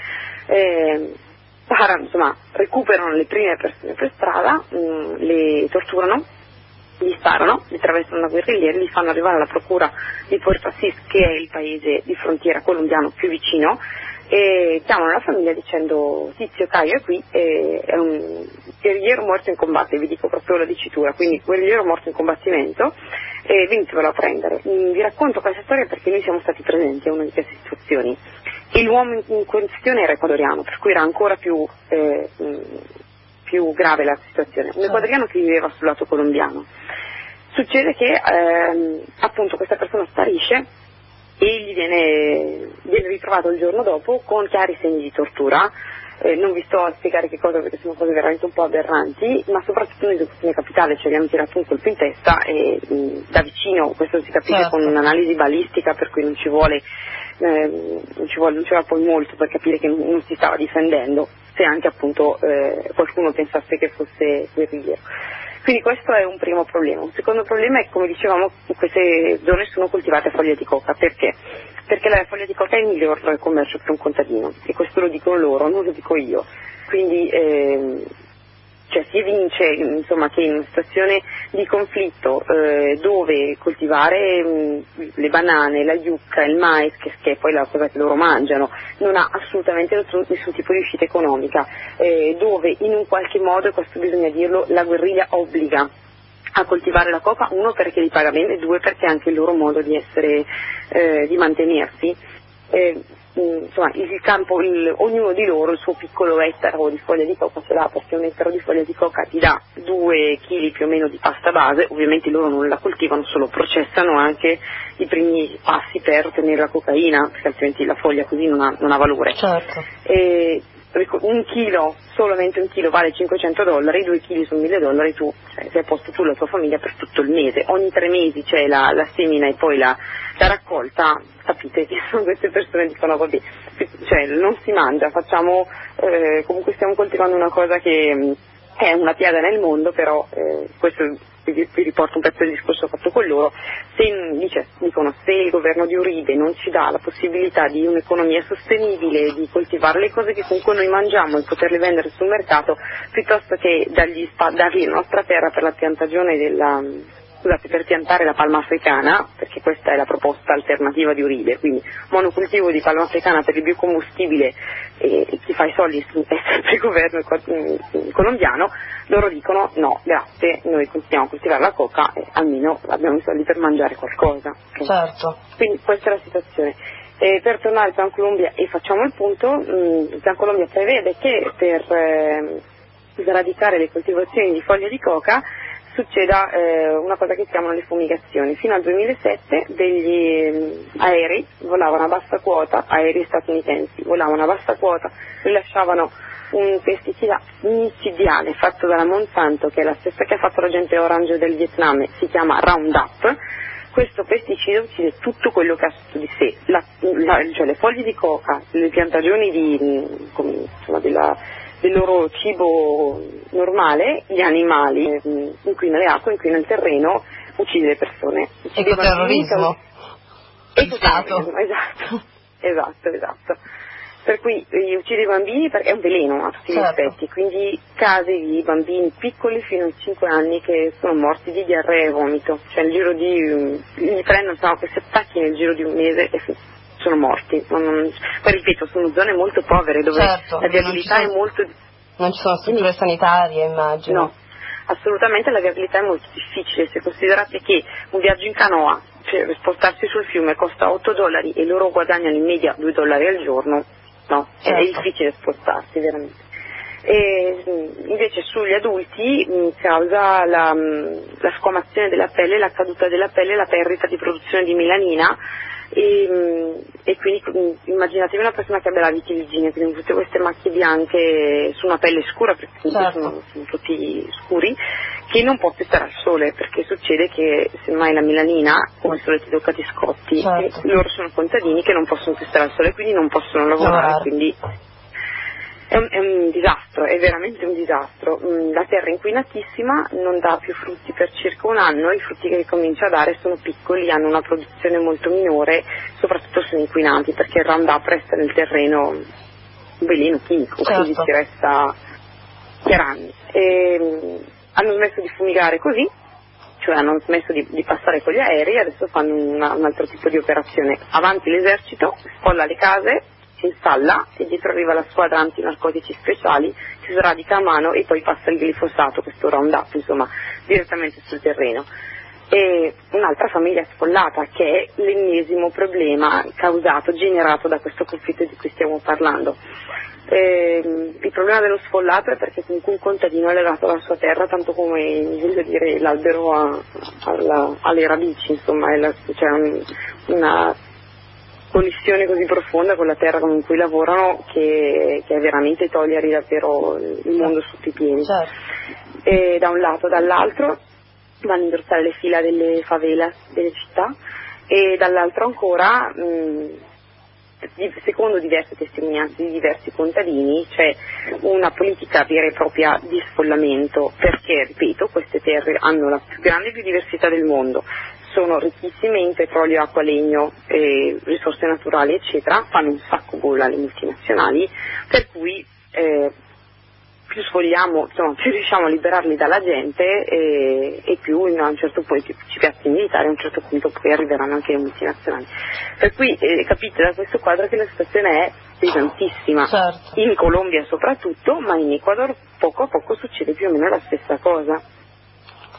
E: eh, parano, insomma, recuperano le prime persone per strada, mh, le torturano, gli sparano, li attraversano da guerriglieri, li fanno arrivare alla procura di Puerto Asís, che è il paese di frontiera colombiano più vicino, e chiamano la famiglia dicendo Tizio Caio è qui, e è un guerrigliero morto in combattimento, vi dico proprio la dicitura, quindi guerrigliero morto in combattimento, e venitevelo a prendere. Vi racconto questa storia perché noi siamo stati presenti a una di queste situazioni e l'uomo in questione era ecuadoriano, per cui era ancora più, eh, più grave la situazione, un ecuadoriano che viveva sul lato colombiano. Succede che ehm, appunto questa persona sparisce e gli viene, viene ritrovato il giorno dopo con chiari segni di tortura. Eh, non vi sto a spiegare che cosa perché sono cose veramente un po' aberranti, ma soprattutto noi in capitale ci abbiamo tirato un colpo in testa e mh, da vicino, questo si capisce certo. Con un'analisi balistica, per cui non ci vuole eh, non ci vuole non c'era poi molto per capire che non, non si stava difendendo, se anche appunto eh, qualcuno pensasse che fosse guerrigliero. Quindi questo è un primo problema. Un secondo problema è, come dicevamo, in queste zone sono coltivate foglie di coca. Perché? Perché la foglia di coca è il miglior commercio per un contadino, e questo lo dicono loro, non lo dico io. Quindi eh, cioè, si evince insomma, che in una situazione di conflitto eh, dove coltivare mh, le banane, la yucca, il mais, che, che è poi la cosa che loro mangiano, non ha assolutamente nessun, nessun tipo di uscita economica, eh, dove in un qualche modo, e questo bisogna dirlo, la guerriglia obbliga a coltivare la coca, uno perché li paga bene, e due perché è anche il loro modo di essere, eh, di mantenersi. eh, insomma il campo, il, ognuno di loro il suo piccolo ettaro di foglia di coca ce l'ha, perché un ettaro di foglia di coca ti dà due chili più o meno di pasta base. Ovviamente loro non la coltivano, solo processano anche i primi passi per ottenere la cocaina, perché altrimenti la foglia così non ha, non ha valore.
B: Certo.
E: E un chilo, solamente un chilo vale cinquecento dollari, due chili sono mille dollari, tu cioè, sei a posto tu e la tua famiglia per tutto il mese. Ogni tre mesi c'è la, la semina e poi la, la raccolta. Capite che sono queste persone che dicono vabbè, cioè non si mangia, facciamo, eh, comunque stiamo coltivando una cosa che mh, è una piaga nel mondo, però eh, questo vi, vi riporto un pezzo del discorso fatto con loro. Se, dice, dicono se il governo di Uribe non ci dà la possibilità di un'economia sostenibile, di coltivare le cose che comunque noi mangiamo e poterle vendere sul mercato, piuttosto che dargli, dargli la nostra terra per la piantagione della scusate, per piantare la palma africana, perché questa è la proposta alternativa di Uribe, quindi monocultivo di palma africana per il biocombustibile, e chi fa i soldi è sempre il governo colombiano. Loro dicono no, grazie, noi continuiamo a coltivare la coca e almeno abbiamo i soldi per mangiare qualcosa.
B: Certo.
E: Quindi questa è la situazione. E per tornare al Plan Colombia e facciamo il punto, mh, il Plan Colombia prevede che per eh, sradicare le coltivazioni di foglia di coca succeda eh, una cosa che si chiamano le fumigazioni. Fino al duemilasette degli eh, aerei volavano a bassa quota, aerei statunitensi volavano a bassa quota, rilasciavano un pesticida micidiale fatto dalla Monsanto, che è la stessa che ha fatto l'agente orange del Vietnam, si chiama Roundup. Questo pesticida uccide tutto quello che ha sotto di sé, la, la, cioè le foglie di coca, le piantagioni di, come, insomma, della, del loro cibo normale, gli animali, inquina le acque, inquina il terreno, uccide le persone.
B: Ecoterrorismo.
E: Ecoterrorismo, esatto, esatto, esatto. Per cui eh, uccide i bambini perché è un veleno a tutti gli
B: certo.
E: effetti, quindi casi di bambini piccoli fino ai cinque anni che sono morti di diarrea e vomito, cioè nel giro di, li prendono, so, questi attacchi nel giro di un mese e sono morti. Non, non, poi ripeto, sono zone molto povere dove
B: certo,
E: la viabilità sono, è molto...
B: Non ci sono strutture sanitarie, immagino.
E: No, assolutamente la viabilità è molto difficile, se considerate che un viaggio in canoa, cioè spostarsi sul fiume, costa otto dollari e loro guadagnano in media due dollari al giorno. No, certo. È difficile spostarsi veramente. E invece sugli adulti mh, causa la, mh, la squamazione della pelle, la caduta della pelle, la perdita di produzione di melanina e, mh, e quindi mh, immaginatevi una persona che abbia la vitiligine, quindi tutte queste macchie bianche su una pelle scura, perché comunque certo. sono, sono tutti scuri, che non può più stare al sole, perché succede che semmai la melanina, come il sole ti tocca ti scotti, certo. e loro sono contadini che non possono più stare al sole, quindi non possono lavorare, no. quindi è un, è un disastro, è veramente un disastro. La terra è inquinatissima, non dà più frutti per circa un anno, i frutti che comincia a dare sono piccoli, hanno una produzione molto minore, soprattutto sono inquinanti perché il Roundup resta nel terreno un veleno chimico, certo. quindi si resta per anni. E, hanno smesso di fumigare così, cioè hanno smesso di, di passare con gli aerei, adesso fanno una, un altro tipo di operazione. Avanti l'esercito, sfolla le case, si installa e dietro arriva la squadra antinarcotici speciali, si sradica a mano e poi passa il glifosato, questo Roundup, insomma, direttamente sul terreno. E un'altra famiglia sfollata, che è l'ennesimo problema causato, generato da questo conflitto di cui stiamo parlando. Eh, il problema dello sfollato è perché comunque un contadino è legato alla sua terra tanto come, voglio dire, l'albero a, alla, alle radici, insomma, è la, c'è un, una connessione così profonda con la terra con cui lavorano che, che è veramente togliere davvero il mondo sotto i piedi.
B: Certo.
E: E da un lato, dall'altro vanno a indossare le fila delle favelas delle città e dall'altro ancora mh, secondo diverse testimonianze di diversi contadini c'è una politica vera e propria di sfollamento, perché, ripeto, queste terre hanno la più grande biodiversità del mondo, sono ricchissime in petrolio, acqua, legno, eh, risorse naturali eccetera, fanno un sacco gola alle multinazionali, per cui eh, più sfogliamo, insomma, più riusciamo a liberarli dalla gente e, e più no, a un certo punto ci piazza i militari, a un certo punto poi arriveranno anche le multinazionali. Per cui eh, capite da questo quadro che la situazione è pesantissima,
B: certo.
E: in Colombia soprattutto, ma in Ecuador poco a poco succede più o meno la stessa cosa.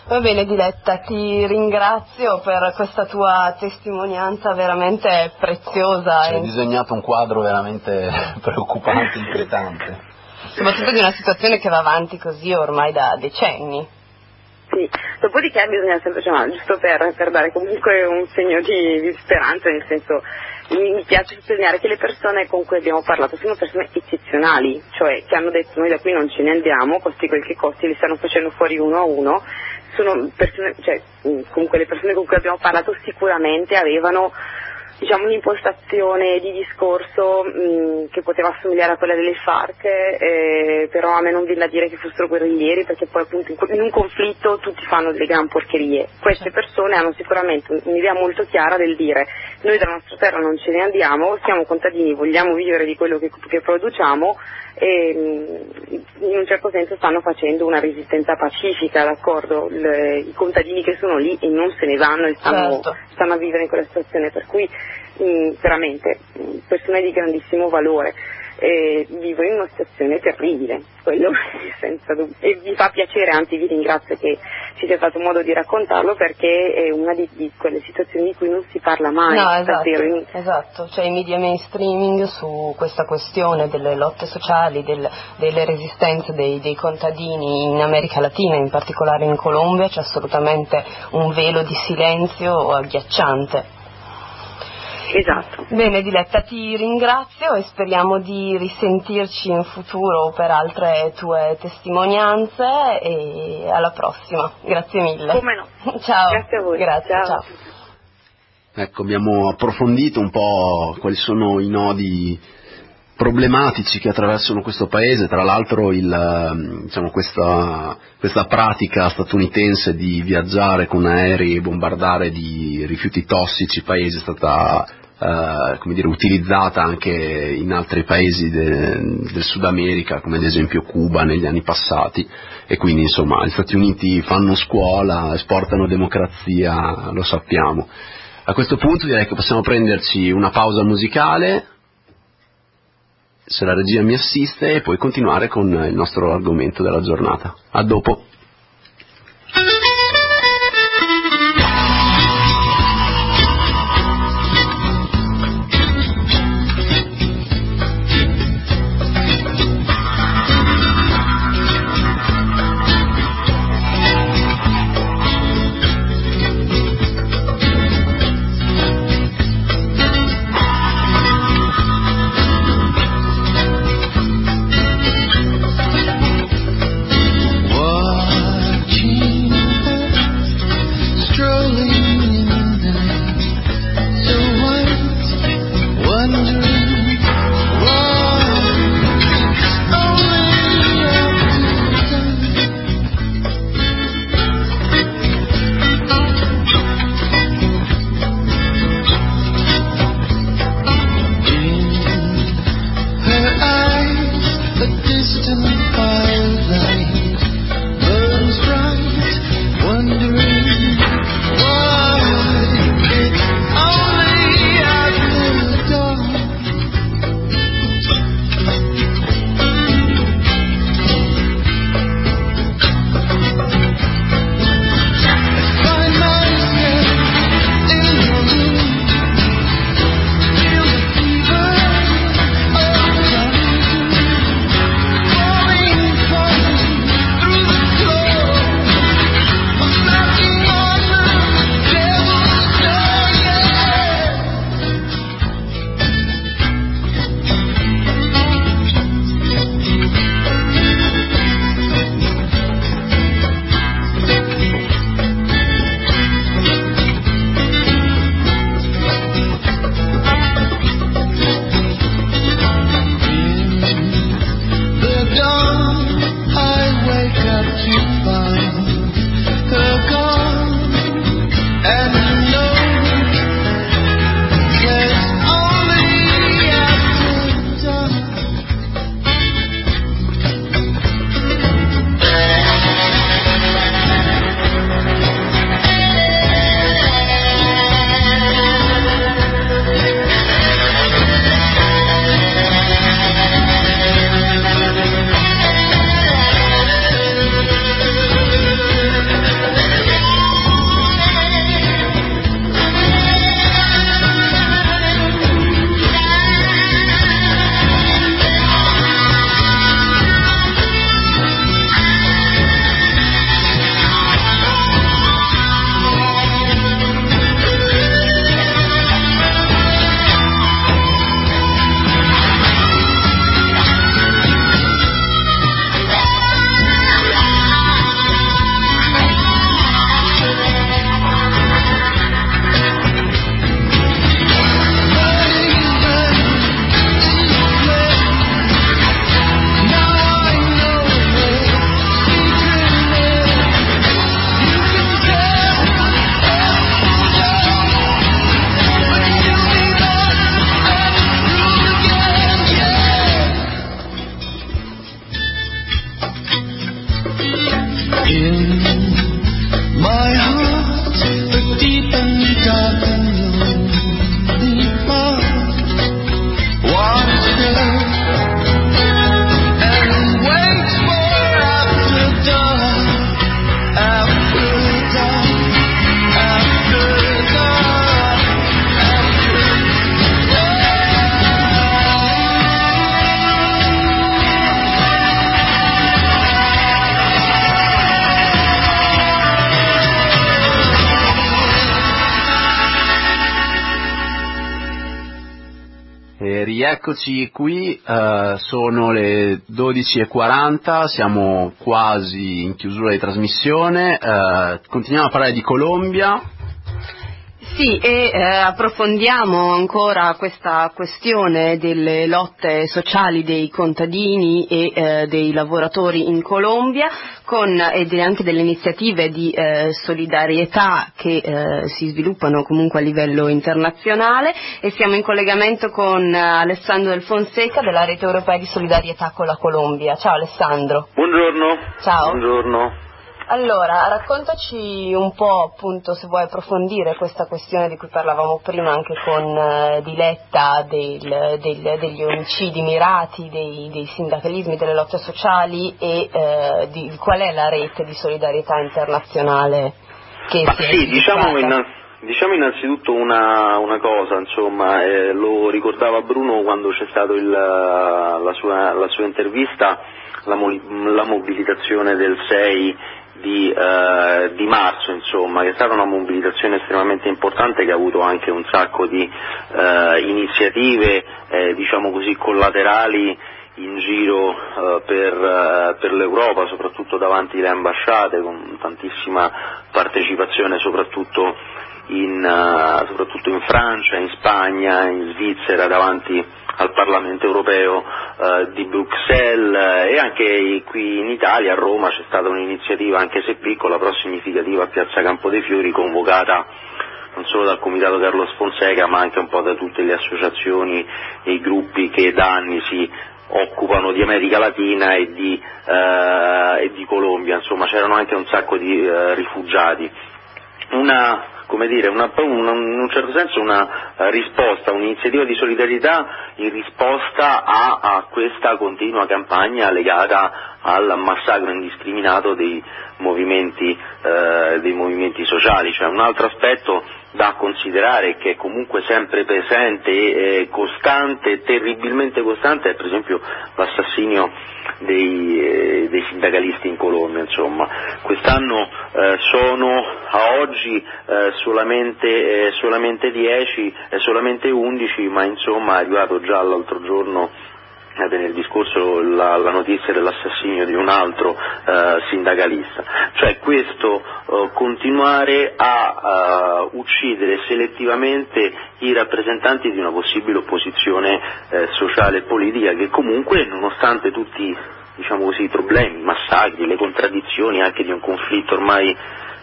B: Va bene Diletta, ti ringrazio per questa tua testimonianza veramente preziosa.
A: Hai disegnato un quadro veramente preoccupante, inquietante.
B: Soprattutto di una situazione che va avanti così ormai da decenni.
E: Sì, dopodiché bisogna sempre, cioè, giusto per, per dare comunque un segno di, di speranza, nel senso, mi, mi piace sottolineare che le persone con cui abbiamo parlato sono persone eccezionali, cioè che hanno detto noi da qui non ce ne andiamo, costi quel che costi, li stanno facendo fuori uno a uno, sono persone, cioè comunque le persone con cui abbiamo parlato sicuramente avevano, diciamo, un'impostazione di discorso mh, che poteva assomigliare a quella delle FARC, eh, però a me non viene da dire che fossero guerriglieri, perché poi appunto in, in un conflitto tutti fanno delle gran porcherie. Queste persone hanno sicuramente un'idea molto chiara del dire noi dalla nostra terra non ce ne andiamo, siamo contadini, vogliamo vivere di quello che, che produciamo, e in un certo senso stanno facendo una resistenza pacifica, d'accordo? Le, i contadini che sono lì e non se ne vanno e stanno,
B: certo.
E: stanno a vivere in quella situazione, per cui mh, veramente mh, persone di grandissimo valore, eh, vivono in una situazione terribile, quello senza dubbio, e vi fa piacere, anzi vi ringrazio che ci sia stato modo di raccontarlo, perché è una di, di quelle situazioni di cui non si parla mai.
B: No, esatto,
E: davvero.
B: esatto, cioè i media mainstreaming su questa questione delle lotte sociali, del, delle resistenze dei, dei contadini in America Latina, in particolare in Colombia, c'è assolutamente un velo di silenzio agghiacciante.
E: Esatto.
B: Bene Diletta, ti ringrazio e speriamo di risentirci in futuro per altre tue testimonianze, e alla prossima. Grazie mille.
E: Come no.
B: Ciao.
E: Grazie a voi.
B: Grazie, ciao. ciao.
A: Ecco, abbiamo approfondito un po' quali sono i nodi problematici che attraversano questo paese. Tra l'altro il, diciamo, questa, questa pratica statunitense di viaggiare con aerei e bombardare di rifiuti tossici paesi è stata eh, come dire, utilizzata anche in altri paesi de, del Sud America, come ad esempio Cuba negli anni passati, e quindi insomma gli Stati Uniti fanno scuola, esportano democrazia, lo sappiamo. A questo punto direi che possiamo prenderci una pausa musicale, se la regia mi assiste, e poi continuare con il nostro argomento della giornata. A dopo.
D: What In my heart, a deep and dark and lonely heart, one still and waits for after dark, after dark, after dark, after dark.
A: E rieccoci qui, eh, sono le dodici e quaranta, siamo quasi in chiusura di trasmissione, eh, continuiamo a parlare di Colombia.
B: Sì, e eh, approfondiamo ancora questa questione delle lotte sociali dei contadini e eh, dei lavoratori in Colombia, con ed anche delle iniziative di eh, solidarietà che eh, si sviluppano comunque a livello internazionale, e siamo in collegamento con eh, Alessandro Del Fonseca della Rete Europea di Solidarietà con la Colombia. Ciao Alessandro.
F: Buongiorno.
B: Ciao.
F: Buongiorno.
B: Allora, raccontaci un po', appunto, se vuoi approfondire questa questione di cui parlavamo prima anche con eh, Diletta, del, del, degli omicidi mirati, dei, dei sindacalismi, delle lotte sociali, e eh, di qual è la rete di solidarietà internazionale che
F: Ma
B: si è
F: sì, diciamo,
B: sviluppata.
F: diciamo innanzitutto una, una cosa, insomma, eh, lo ricordava Bruno quando c'è stata la, sua, la sua intervista, la, la mobilitazione del sei Di, eh, di marzo, insomma, che è stata una mobilitazione estremamente importante, che ha avuto anche un sacco di eh, iniziative, eh, diciamo così, collaterali in giro eh, per, eh, per l'Europa, soprattutto davanti alle ambasciate, con tantissima partecipazione, soprattutto in, uh, soprattutto in Francia, in Spagna, in Svizzera, davanti al Parlamento europeo uh, di Bruxelles, e anche qui in Italia, a Roma, c'è stata un'iniziativa, anche se piccola, però significativa, a Piazza Campo dei Fiori, convocata non solo dal Comitato Carlos Fonseca, ma anche un po' da tutte le associazioni e i gruppi che da anni si occupano di America Latina e di, uh, e di Colombia. Insomma, c'erano anche un sacco di uh, rifugiati. Una come dire, una, una, in un certo senso una risposta, un'iniziativa di solidarietà in risposta a, a questa continua campagna legata al massacro indiscriminato dei movimenti, eh, dei movimenti sociali. Cioè, un altro aspetto da considerare, che è comunque sempre presente e eh, costante, terribilmente costante, è per esempio l'assassinio dei, eh, dei sindacalisti in Colombia. Insomma, quest'anno eh, sono a oggi eh, solamente, eh, solamente dieci, eh, solamente undici, ma insomma è arrivato già l'altro giorno, eh, venerdì scorso, la, la notizia dell'assassinio di un altro eh, sindacalista. Cioè, questo eh, continuare a uh, uccidere selettivamente i rappresentanti di una possibile opposizione eh, sociale e politica, che comunque, nonostante tutti, diciamo così, i problemi, i massacri, le contraddizioni anche di un conflitto ormai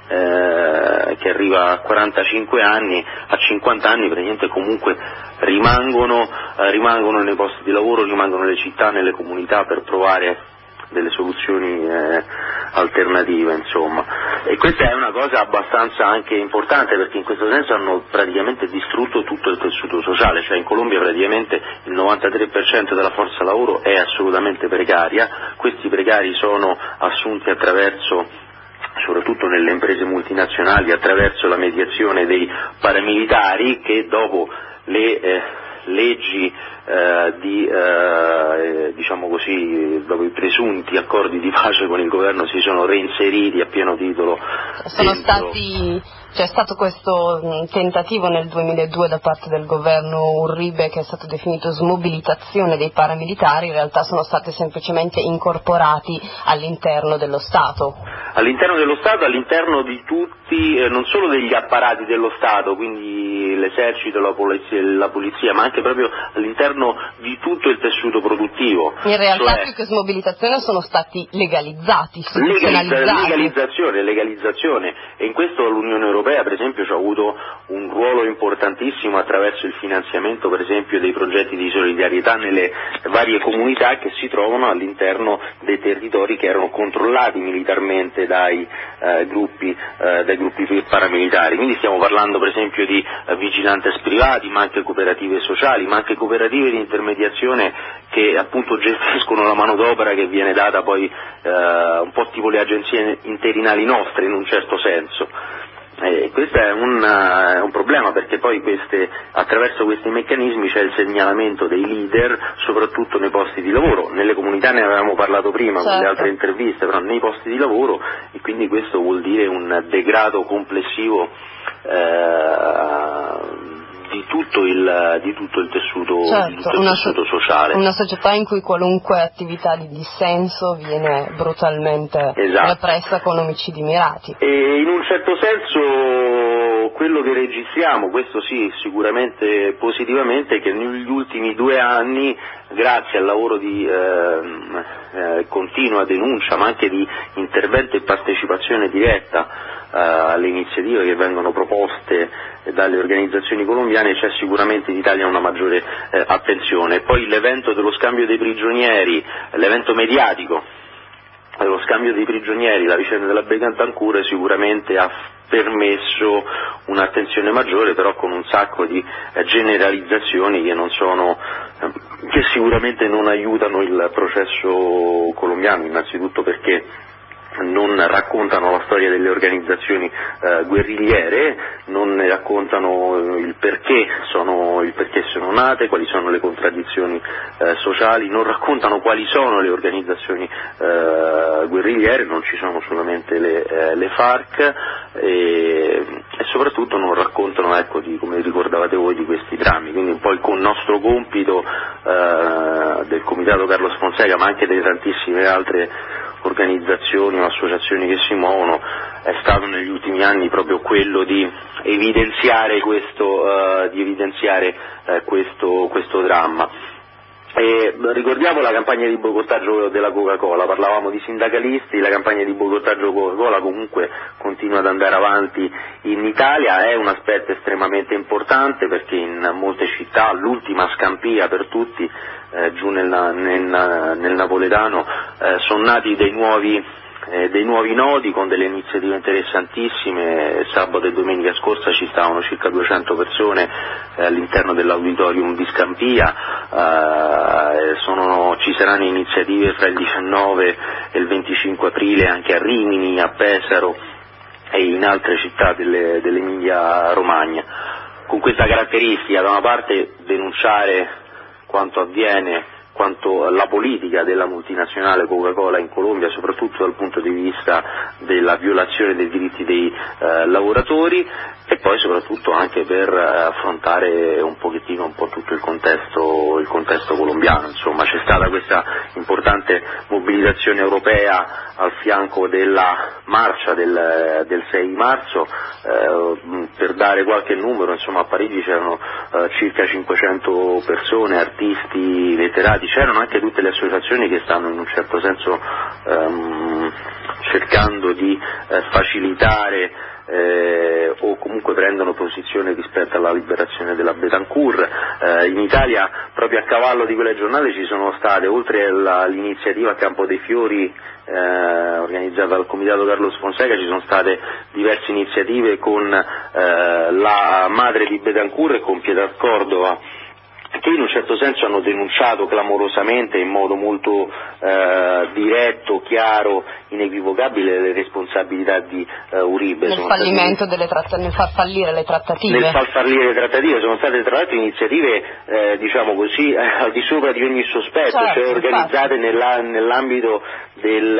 F: Eh, che arriva a quarantacinque anni, a cinquanta anni praticamente comunque rimangono, eh, rimangono nei posti di lavoro, rimangono nelle città, nelle comunità, per provare delle soluzioni eh, alternative, insomma. E questa è una cosa abbastanza anche importante, perché in questo senso hanno praticamente distrutto tutto il tessuto sociale. Cioè, in Colombia praticamente il novantatré per cento della forza lavoro è assolutamente precaria. Questi precari sono assunti attraverso, soprattutto nelle imprese multinazionali, attraverso la mediazione dei paramilitari, che dopo le eh, leggi eh, di eh, diciamo così, dopo i presunti accordi di pace con il governo, si sono reinseriti a pieno titolo.
B: Sono
F: dentro...
B: stati C'è stato questo tentativo nel duemiladue da parte del governo Uribe, che è stato definito smobilitazione dei paramilitari. In realtà sono stati semplicemente incorporati all'interno dello Stato.
F: All'interno dello Stato, all'interno di tutti, eh, non solo degli apparati dello Stato, quindi l'esercito, la polizia, la polizia, ma anche proprio all'interno di tutto il tessuto produttivo.
B: In realtà,
F: cioè,
B: più che smobilitazione, sono stati legalizzati,
F: legalizza,
B: istituzionalizzati.
F: legalizzazione, legalizzazione, e in questo l'Unione Europea, per esempio, ci ha avuto un ruolo importantissimo attraverso il finanziamento, per esempio, dei progetti di solidarietà nelle varie comunità che si trovano all'interno dei territori che erano controllati militarmente fatte dai eh, gruppi eh, dai gruppi paramilitari. Quindi stiamo parlando per esempio di eh, vigilantes privati, ma anche cooperative sociali, ma anche cooperative di intermediazione che appunto gestiscono la manodopera che viene data poi eh, un po' tipo le agenzie interinali nostre in un certo senso. Eh, questo è un, uh, un problema, perché poi queste, attraverso questi meccanismi c'è il segnalamento dei leader, soprattutto nei posti di lavoro. Nelle comunità ne avevamo parlato prima, certo, con le altre interviste, però nei posti di lavoro, e quindi questo vuol dire un degrado complessivo eh, di tutto il di tutto il tessuto,
B: certo,
F: di tutto il
B: una,
F: tessuto sociale.
B: Una società in cui qualunque attività di dissenso viene brutalmente esatto. repressa con omicidi mirati.
F: E in un certo senso quello che registriamo, questo sì, sicuramente positivamente, è che negli ultimi due anni, grazie al lavoro di eh, eh, continua denuncia, ma anche di intervento e partecipazione diretta eh, alle iniziative che vengono proposte dalle organizzazioni colombiane, c'è sicuramente in Italia una maggiore eh, attenzione. Poi l'evento dello scambio dei prigionieri, l'evento mediatico dello scambio dei prigionieri, la vicenda della Betancourt sicuramente ha permesso un'attenzione maggiore, però con un sacco di eh, generalizzazioni che non sono eh, che sicuramente non aiutano il processo colombiano, innanzitutto perché non raccontano la storia delle organizzazioni eh, guerrigliere, non ne raccontano il perché sono, il perché sono nate, quali sono le contraddizioni eh, sociali, non raccontano quali sono le organizzazioni eh, guerrigliere, non ci sono solamente le, eh, le FARC, e, e soprattutto non raccontano, ecco, di, come ricordavate voi, di questi drammi. Quindi un po' il nostro compito eh, del Comitato Carlos Fonseca, ma anche delle tantissime altre organizzazioni o associazioni che si muovono, è stato negli ultimi anni proprio quello di evidenziare questo, uh, di evidenziare uh, questo, questo dramma. E ricordiamo la campagna di boicottaggio della Coca-Cola, parlavamo di sindacalisti, la campagna di boicottaggio Coca-Cola comunque continua ad andare avanti in Italia, è un aspetto estremamente importante perché in molte città, l'ultima Scampia per tutti, eh, giù nel, nel, nel napoletano, eh, sono nati dei nuovi Eh, dei nuovi nodi con delle iniziative interessantissime. Sabato e domenica scorsa ci stavano circa duecento persone eh, all'interno dell'auditorium di Scampia, eh, sono, ci saranno iniziative fra il diciannove e il venticinque aprile anche a Rimini, a Pesaro e in altre città delle, dell'Emilia Romagna, con questa caratteristica: da una parte denunciare quanto avviene, quanto la politica della multinazionale Coca-Cola in Colombia, soprattutto dal punto di vista della violazione dei diritti dei eh, lavoratori, e poi soprattutto anche per eh, affrontare un pochettino un po' tutto il contesto, il contesto colombiano. Insomma, c'è stata questa importante mobilitazione europea al fianco della marcia del, del sei marzo, eh, per dare qualche numero, insomma a Parigi c'erano eh, circa cinquecento persone, artisti, letterati, c'erano anche tutte le associazioni che stanno in un certo senso ehm, cercando di eh, facilitare eh, o comunque prendono posizione rispetto alla liberazione della Betancourt. Eh, in Italia, proprio a cavallo di quelle giornate, ci sono state, oltre all'iniziativa a Campo dei Fiori eh, organizzata dal Comitato Carlos Fonseca, ci sono state diverse iniziative con eh, la madre di Betancourt e con Piedad Cordova, che in un certo senso hanno denunciato clamorosamente, in modo molto eh, diretto, chiaro, inequivocabile, le responsabilità di eh, Uribe.
B: Nel
F: sono
B: fallimento
F: stati...
B: delle tratta... nel far fallire le trattative.
F: Nel far fallire le trattative, sono state tra l'altro iniziative, eh, diciamo così, al di sopra di ogni sospetto, certo, cioè organizzate nella, nell'ambito del...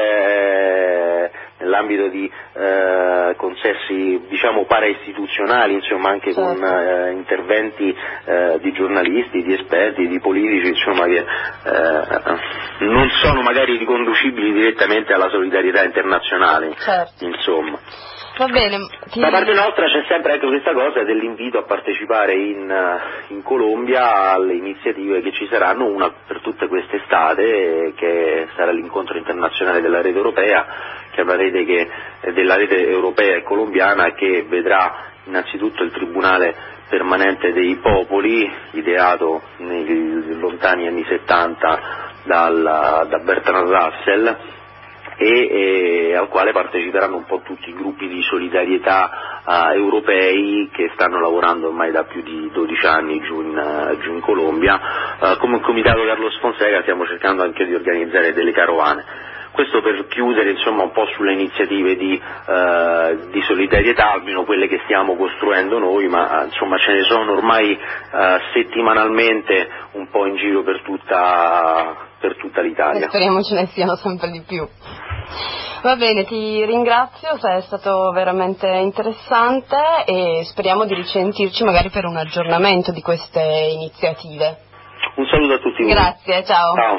F: Eh, nell'ambito di eh, consessi, diciamo, paraistituzionali, insomma anche certo. con eh, interventi eh, di giornalisti, di esperti, di politici, insomma, che eh, non sono magari riconducibili direttamente alla solidarietà internazionale,
B: certo.
F: insomma.
B: Va bene. Ti...
F: Da parte nostra c'è sempre, ecco, questa cosa dell'invito a partecipare in, in Colombia alle iniziative che ci saranno, una per tutte quest'estate, che sarà l'incontro internazionale della rete europea, che è una rete che, della rete europea e colombiana, che vedrà innanzitutto il Tribunale permanente dei popoli, ideato nei lontani anni settanta dal, da Bertrand Russell, e, e al quale parteciperanno un po' tutti i gruppi di solidarietà uh, europei che stanno lavorando ormai da più di dodici anni giù in, uh, giù in Colombia. Uh, come Comitato Carlos Fonseca stiamo cercando anche di organizzare delle carovane. Questo per chiudere insomma un po' sulle iniziative di, eh, di solidarietà, almeno quelle che stiamo costruendo noi, ma insomma ce ne sono ormai eh, settimanalmente un po' in giro per tutta, per tutta l'Italia.
B: E speriamo ce ne siano sempre di più. Va bene, ti ringrazio, è stato veramente interessante e speriamo di risentirci magari per un aggiornamento di queste iniziative.
F: Un saluto a tutti voi.
B: Grazie, ciao.
F: Ciao.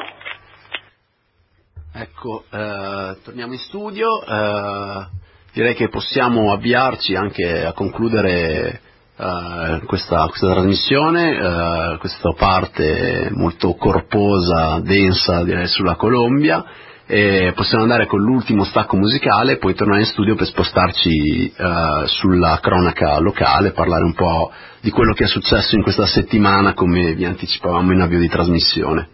A: Ecco, eh, torniamo in studio, eh, direi che possiamo avviarci anche a concludere eh, questa, questa trasmissione, eh, questa parte molto corposa, densa direi sulla Colombia, e possiamo andare con l'ultimo stacco musicale e poi tornare in studio per spostarci eh, sulla cronaca locale, parlare un po' di quello che è successo in questa settimana come vi anticipavamo in avvio di trasmissione.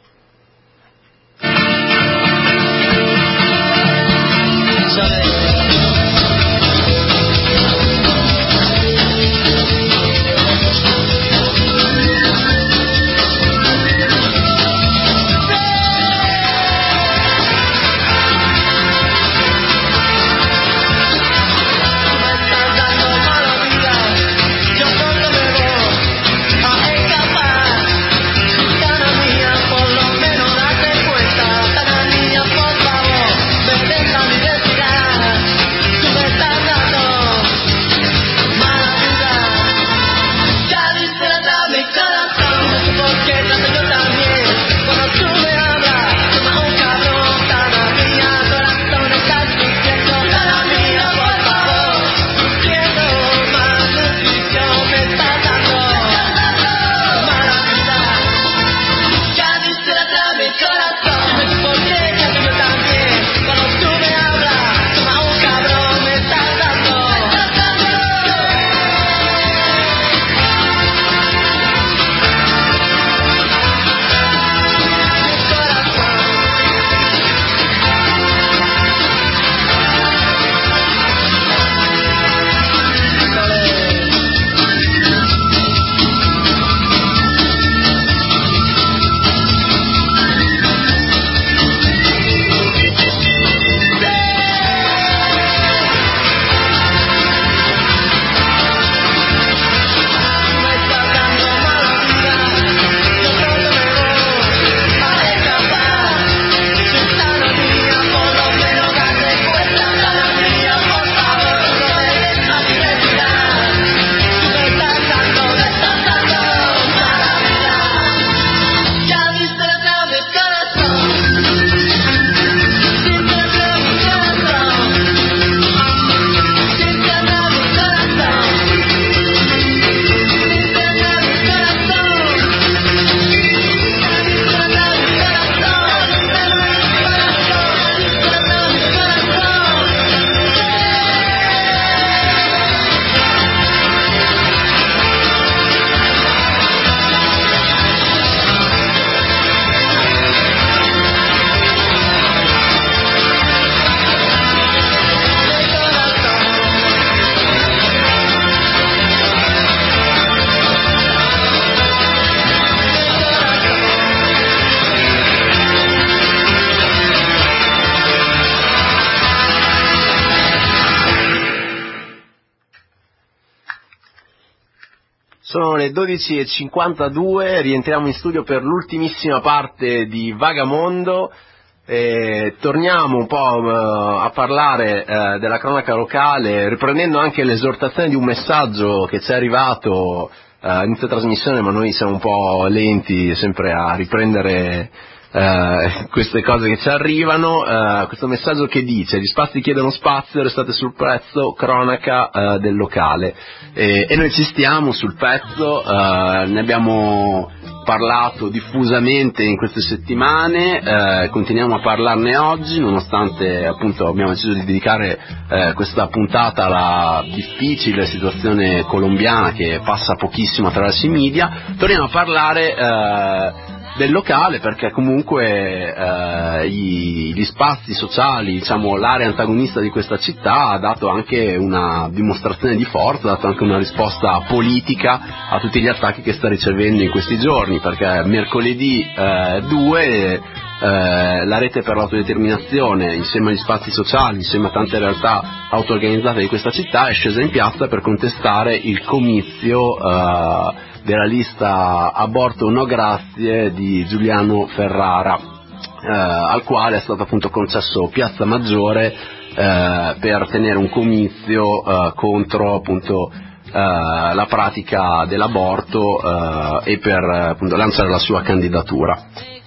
G: Sono le dodici e cinquantadue, rientriamo in studio per l'ultimissima parte di Vagamondo. E torniamo un po' uh, a parlare uh, della cronaca locale, riprendendo anche l'esortazione di un messaggio che ci è arrivato uh, inizio trasmissione, ma noi siamo un po' lenti sempre a riprendere uh, queste cose che ci arrivano. Uh, questo messaggio che dice: gli spazi chiedono spazio, restate sul pezzo, cronaca uh, del locale. E, e noi ci stiamo sul pezzo, uh, ne abbiamo parlato diffusamente in queste settimane, eh, continuiamo a parlarne oggi, nonostante appunto abbiamo deciso di dedicare eh, questa puntata alla difficile situazione colombiana che passa pochissimo attraverso i media. Torniamo a parlare eh,
A: del locale, perché comunque eh, i, gli spazi sociali, diciamo l'area antagonista di questa città ha dato anche una dimostrazione di forza, ha dato anche una risposta politica a tutti gli attacchi che sta ricevendo in questi giorni, perché mercoledì eh, due eh, la rete per l'autodeterminazione insieme agli spazi sociali, insieme a tante realtà auto-organizzate di questa città è scesa in piazza per contestare il comizio eh, della lista aborto no grazie di Giuliano Ferrara, eh, al quale è stato appunto concesso Piazza Maggiore eh, per tenere un comizio eh, contro appunto eh, la pratica dell'aborto eh, e per appunto lanciare la sua candidatura.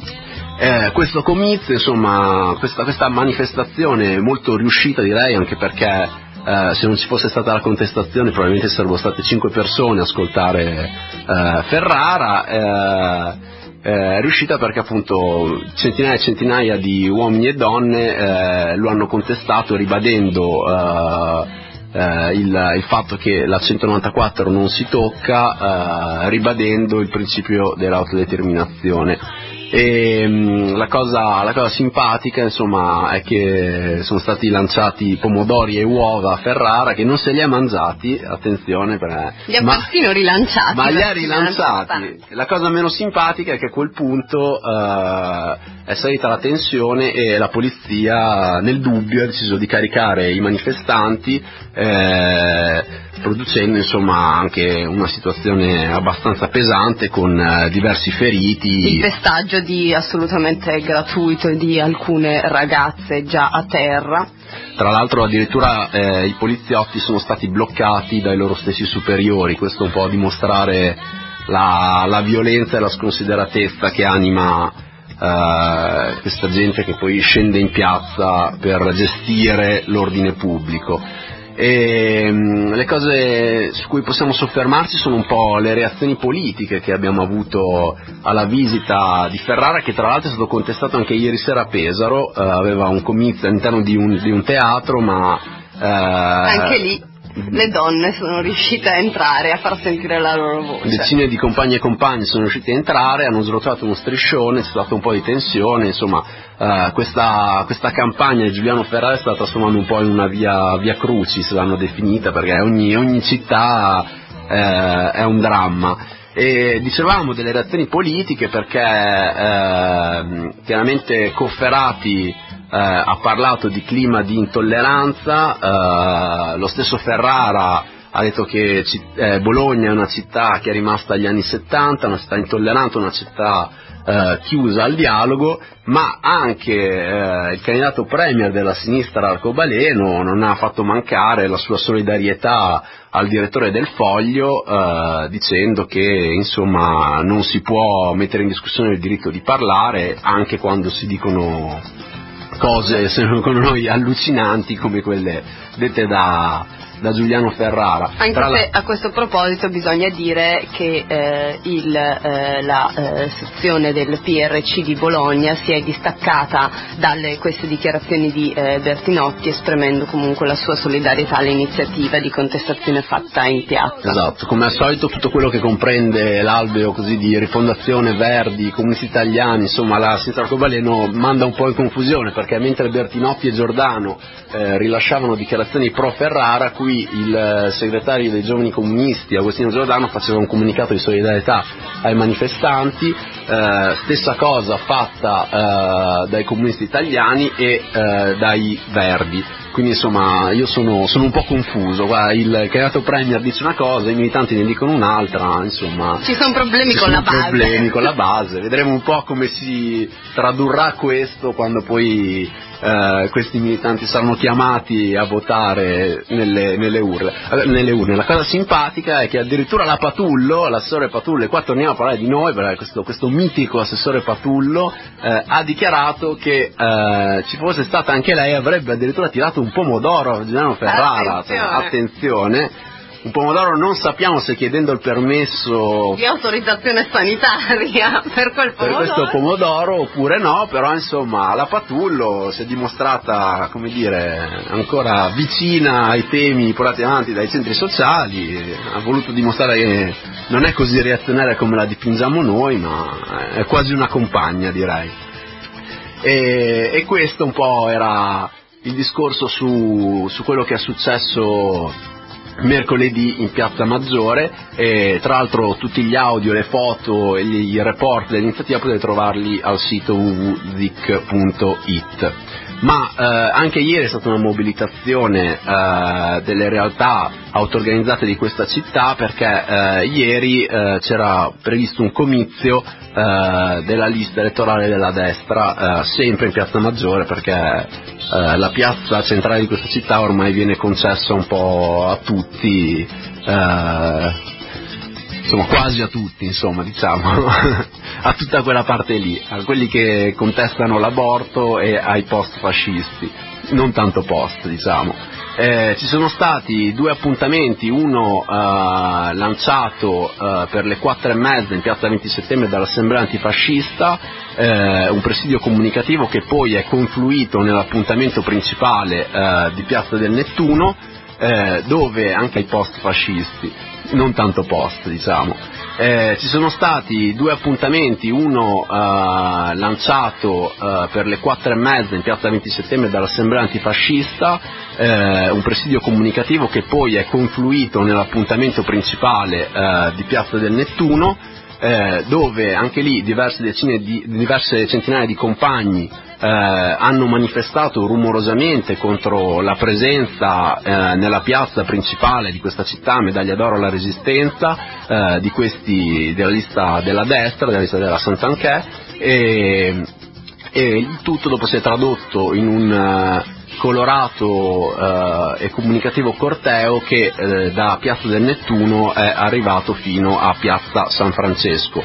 A: Eh, questo comizio, insomma, questa, questa manifestazione molto riuscita, direi, anche perché Uh, se non ci fosse stata la contestazione probabilmente sarebbero state cinque persone a ascoltare uh, Ferrara, uh, è riuscita perché appunto centinaia e centinaia di uomini e donne uh, lo hanno contestato ribadendo uh, uh, il, il fatto che la centonovantaquattro non si tocca, uh, ribadendo il principio dell'autodeterminazione. E mh, la cosa la cosa simpatica, insomma, è che sono stati lanciati pomodori e uova a Ferrara, che non se li ha mangiati, attenzione, perché,
B: li ha ma, persino rilanciati,
A: ma li ha rilanciati. La cosa meno simpatica è che a quel punto uh, è salita la tensione e la polizia, nel dubbio, ha deciso di caricare i manifestanti, eh, producendo insomma anche una situazione abbastanza pesante con eh, diversi feriti.
B: Il pestaggio di assolutamente gratuito di alcune ragazze già a terra.
A: Tra l'altro addirittura eh, i poliziotti sono stati bloccati dai loro stessi superiori, questo un po' a dimostrare la, la violenza e la sconsideratezza che anima eh, questa gente che poi scende in piazza per gestire l'ordine pubblico. E mh, le cose su cui possiamo soffermarci sono un po' le reazioni politiche che abbiamo avuto alla visita di Ferrara, che tra l'altro è stato contestato anche ieri sera a Pesaro, eh, aveva un comizio all'interno di un, di un teatro, ma eh,
B: anche lì le donne sono riuscite a entrare, a far sentire la loro voce.
A: Decine di compagni e compagni sono riusciti a entrare, hanno srotolato uno striscione, c'è stato un po' di tensione, insomma uh, questa, questa campagna di Giuliano Ferrara è stata trasformando un po' in una via, via crucis, l'hanno definita, perché ogni, ogni città eh, è un dramma. E dicevamo delle reazioni politiche perché eh, chiaramente Cofferati Eh, ha parlato di clima di intolleranza, eh, lo stesso Ferrara ha detto che eh, Bologna è una città che è rimasta agli anni settanta, una città intollerante, una città eh, chiusa al dialogo, ma anche eh, il candidato premier della sinistra arcobaleno non ha fatto mancare la sua solidarietà al direttore del Foglio, eh, dicendo che insomma non si può mettere in discussione il diritto di parlare anche quando si dicono cose secondo noi allucinanti come quelle dette da, da Giuliano Ferrara.
B: Anche
A: Tra
B: se la... a questo proposito bisogna dire che eh, il, eh, la eh, sezione del P R C di Bologna si è distaccata dalle queste dichiarazioni di eh, Bertinotti, esprimendo comunque la sua solidarietà all'iniziativa di contestazione fatta in piazza.
A: Esatto, come al solito tutto quello che comprende l'alveo così di Rifondazione, Verdi, Comunisti Italiani, insomma la sinistra arcobaleno manda un po' in confusione, perché mentre Bertinotti e Giordano eh, rilasciavano dichiarazioni pro Ferrara, qui il segretario dei giovani comunisti Agostino Giordano faceva un comunicato di solidarietà ai manifestanti, eh, stessa cosa fatta eh, dai comunisti italiani e eh, dai Verdi. Quindi insomma io sono, sono un po' confuso. Guarda, il candidato premier dice una cosa, i militanti ne dicono un'altra, insomma
B: ci sono problemi
A: ci
B: con
A: sono
B: la base
A: problemi con la base. Vedremo un po' come si tradurrà questo quando poi eh, questi militanti saranno chiamati a votare nelle, nelle, urne. nelle urne. La cosa simpatica è che addirittura la Patullo, l'assessore Patullo, e qua torniamo a parlare di noi, perché questo, questo mitico assessore Patullo eh, ha dichiarato che eh, ci fosse stata anche lei, avrebbe addirittura tirato un pomodoro a Giuliano Ferrara.
B: Attenzione,
A: attenzione un pomodoro non sappiamo se chiedendo il permesso
B: di autorizzazione sanitaria per quel pomodoro,
A: per questo pomodoro oppure no, però insomma la Patullo si è dimostrata, come dire, ancora vicina ai temi portati avanti dai centri sociali, ha voluto dimostrare che non è così reazionaria come la dipingiamo noi, ma è quasi una compagna, direi. E, e questo un po' era il discorso su, su quello che è successo mercoledì in Piazza Maggiore, e tra l'altro tutti gli audio, le foto e i report dell'iniziativa potete trovarli al sito w w w punto zic punto it. Ma eh, anche ieri è stata una mobilitazione eh, delle realtà auto-organizzate di questa città, perché eh, ieri eh, c'era previsto un comizio eh, della lista elettorale della destra, eh, sempre in Piazza Maggiore, perché eh, la piazza centrale di questa città ormai viene concessa un po' a tutti, eh, insomma quasi a tutti, insomma, diciamo, a tutta quella parte lì, a quelli che contestano l'aborto e ai post fascisti, non tanto post, diciamo. Eh, ci sono stati due appuntamenti, uno eh, lanciato eh, per le quattro e mezza in piazza venti settembre dall'Assemblea Antifascista, eh, un presidio comunicativo che poi è confluito nell'appuntamento principale eh, di piazza del Nettuno, eh, dove anche i post fascisti, non tanto post, diciamo. Eh, ci sono stati due appuntamenti, uno eh, lanciato eh, per le quattro e mezza in piazza venti settembre dall'Assemblea Antifascista, eh, un presidio comunicativo che poi è confluito nell'appuntamento principale eh, di piazza del Nettuno, eh, dove anche lì diverse decine di diverse centinaia di compagni eh, hanno manifestato rumorosamente contro la presenza eh, nella piazza principale di questa città, Medaglia d'Oro alla Resistenza, eh, di questi della lista della destra, della lista della Santanchè, e, e il tutto dopo si è tradotto in un uh, colorato eh, e comunicativo corteo che eh, da Piazza del Nettuno è arrivato fino a Piazza San Francesco.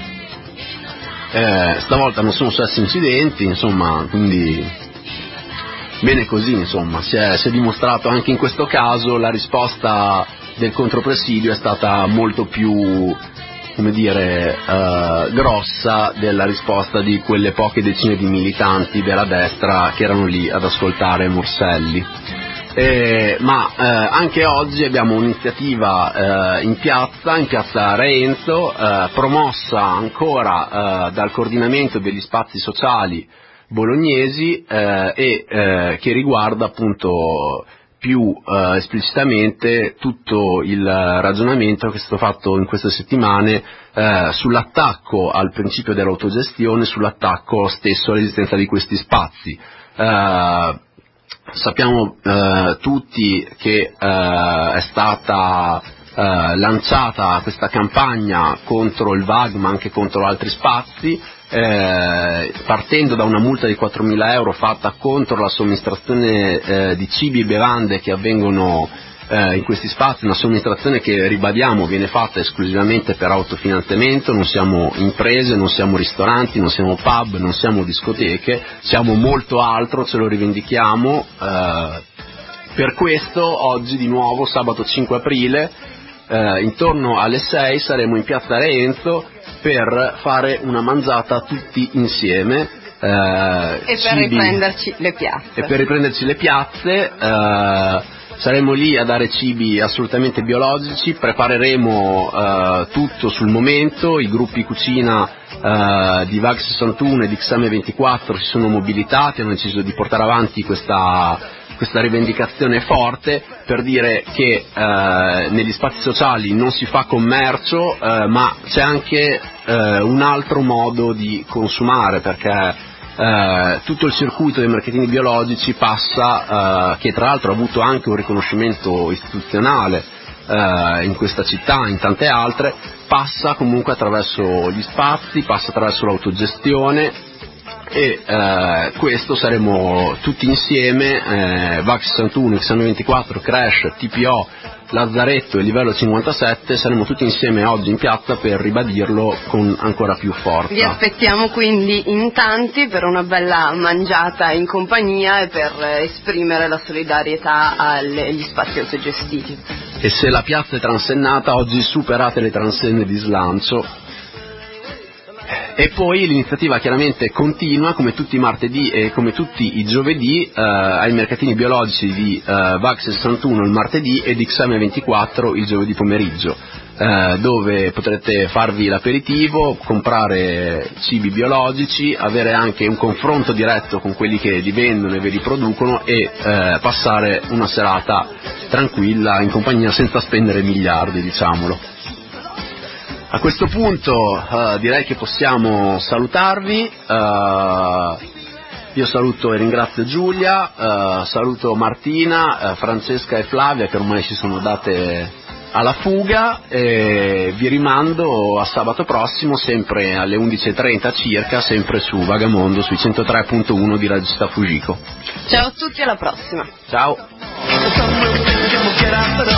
A: Eh, stavolta non sono successi incidenti, insomma, quindi bene così, insomma, si è, si è dimostrato anche in questo caso la risposta del contropresidio è stata molto più, come dire, eh, grossa della risposta di quelle poche decine di militanti della destra che erano lì ad ascoltare Morselli. Eh, ma eh, anche oggi abbiamo un'iniziativa eh, in piazza, in piazza Reenzo, eh, promossa ancora eh, dal coordinamento degli spazi sociali bolognesi eh, e eh, che riguarda appunto più eh, esplicitamente tutto il ragionamento che è stato fatto in queste settimane eh, sull'attacco al principio dell'autogestione, sull'attacco stesso all'esistenza di questi spazi. Eh, sappiamo eh, tutti che eh, è stata eh, lanciata questa campagna contro il V A G ma anche contro altri spazi, Eh, partendo da una multa di quattromila euro fatta contro la somministrazione eh, di cibi e bevande che avvengono eh, in questi spazi, una somministrazione che, ribadiamo, viene fatta esclusivamente per autofinanziamento, non siamo imprese, non siamo ristoranti, non siamo pub, non siamo discoteche, siamo molto altro, ce lo rivendichiamo. Eh, per questo oggi di nuovo, sabato cinque aprile, eh, intorno alle sei saremo in piazza Reenzo per fare una mangiata tutti insieme eh,
B: e per
A: cibi,
B: riprenderci le piazze
A: e per riprenderci le piazze eh, saremo lì a dare cibi assolutamente biologici, prepareremo eh, tutto sul momento, i gruppi cucina eh, di V A G sessantuno e di X M ventiquattro si sono mobilitati, hanno deciso di portare avanti questa questa rivendicazione forte per dire che eh, negli spazi sociali non si fa commercio, eh, ma c'è anche eh, un altro modo di consumare, perché eh, tutto il circuito dei mercatini biologici passa, eh, che tra l'altro ha avuto anche un riconoscimento istituzionale eh, in questa città, in tante altre, passa comunque attraverso gli spazi, passa attraverso l'autogestione. E eh, questo saremo tutti insieme, eh, V A G sessantuno, X M ventiquattro, Crash, T P O, Lazzaretto e Livello cinquantasette, saremo tutti insieme oggi in piazza per ribadirlo con ancora più forza.
B: Vi aspettiamo quindi in tanti per una bella mangiata in compagnia e per esprimere la solidarietà agli spazi autogestiti.
A: e se la piazza è transennata, oggi superate le transenne di slancio. E poi l'iniziativa chiaramente continua come tutti i martedì e come tutti i giovedì eh, ai mercatini biologici di eh, VAG sessantuno il martedì e di X M ventiquattro il giovedì pomeriggio, eh, dove potrete farvi l'aperitivo, comprare cibi biologici, avere anche un confronto diretto con quelli che li vendono e ve li producono e eh, passare una serata tranquilla in compagnia senza spendere miliardi, diciamolo. A questo punto uh, direi che possiamo salutarvi, uh, io saluto e ringrazio Giulia, uh, saluto Martina, uh, Francesca e Flavia che ormai si sono date alla fuga e vi rimando a sabato prossimo sempre alle undici e trenta circa, sempre su Vagamondo sui centotré punto uno di Radio Città Fujiko.
B: Ciao a tutti, alla prossima.
A: Ciao.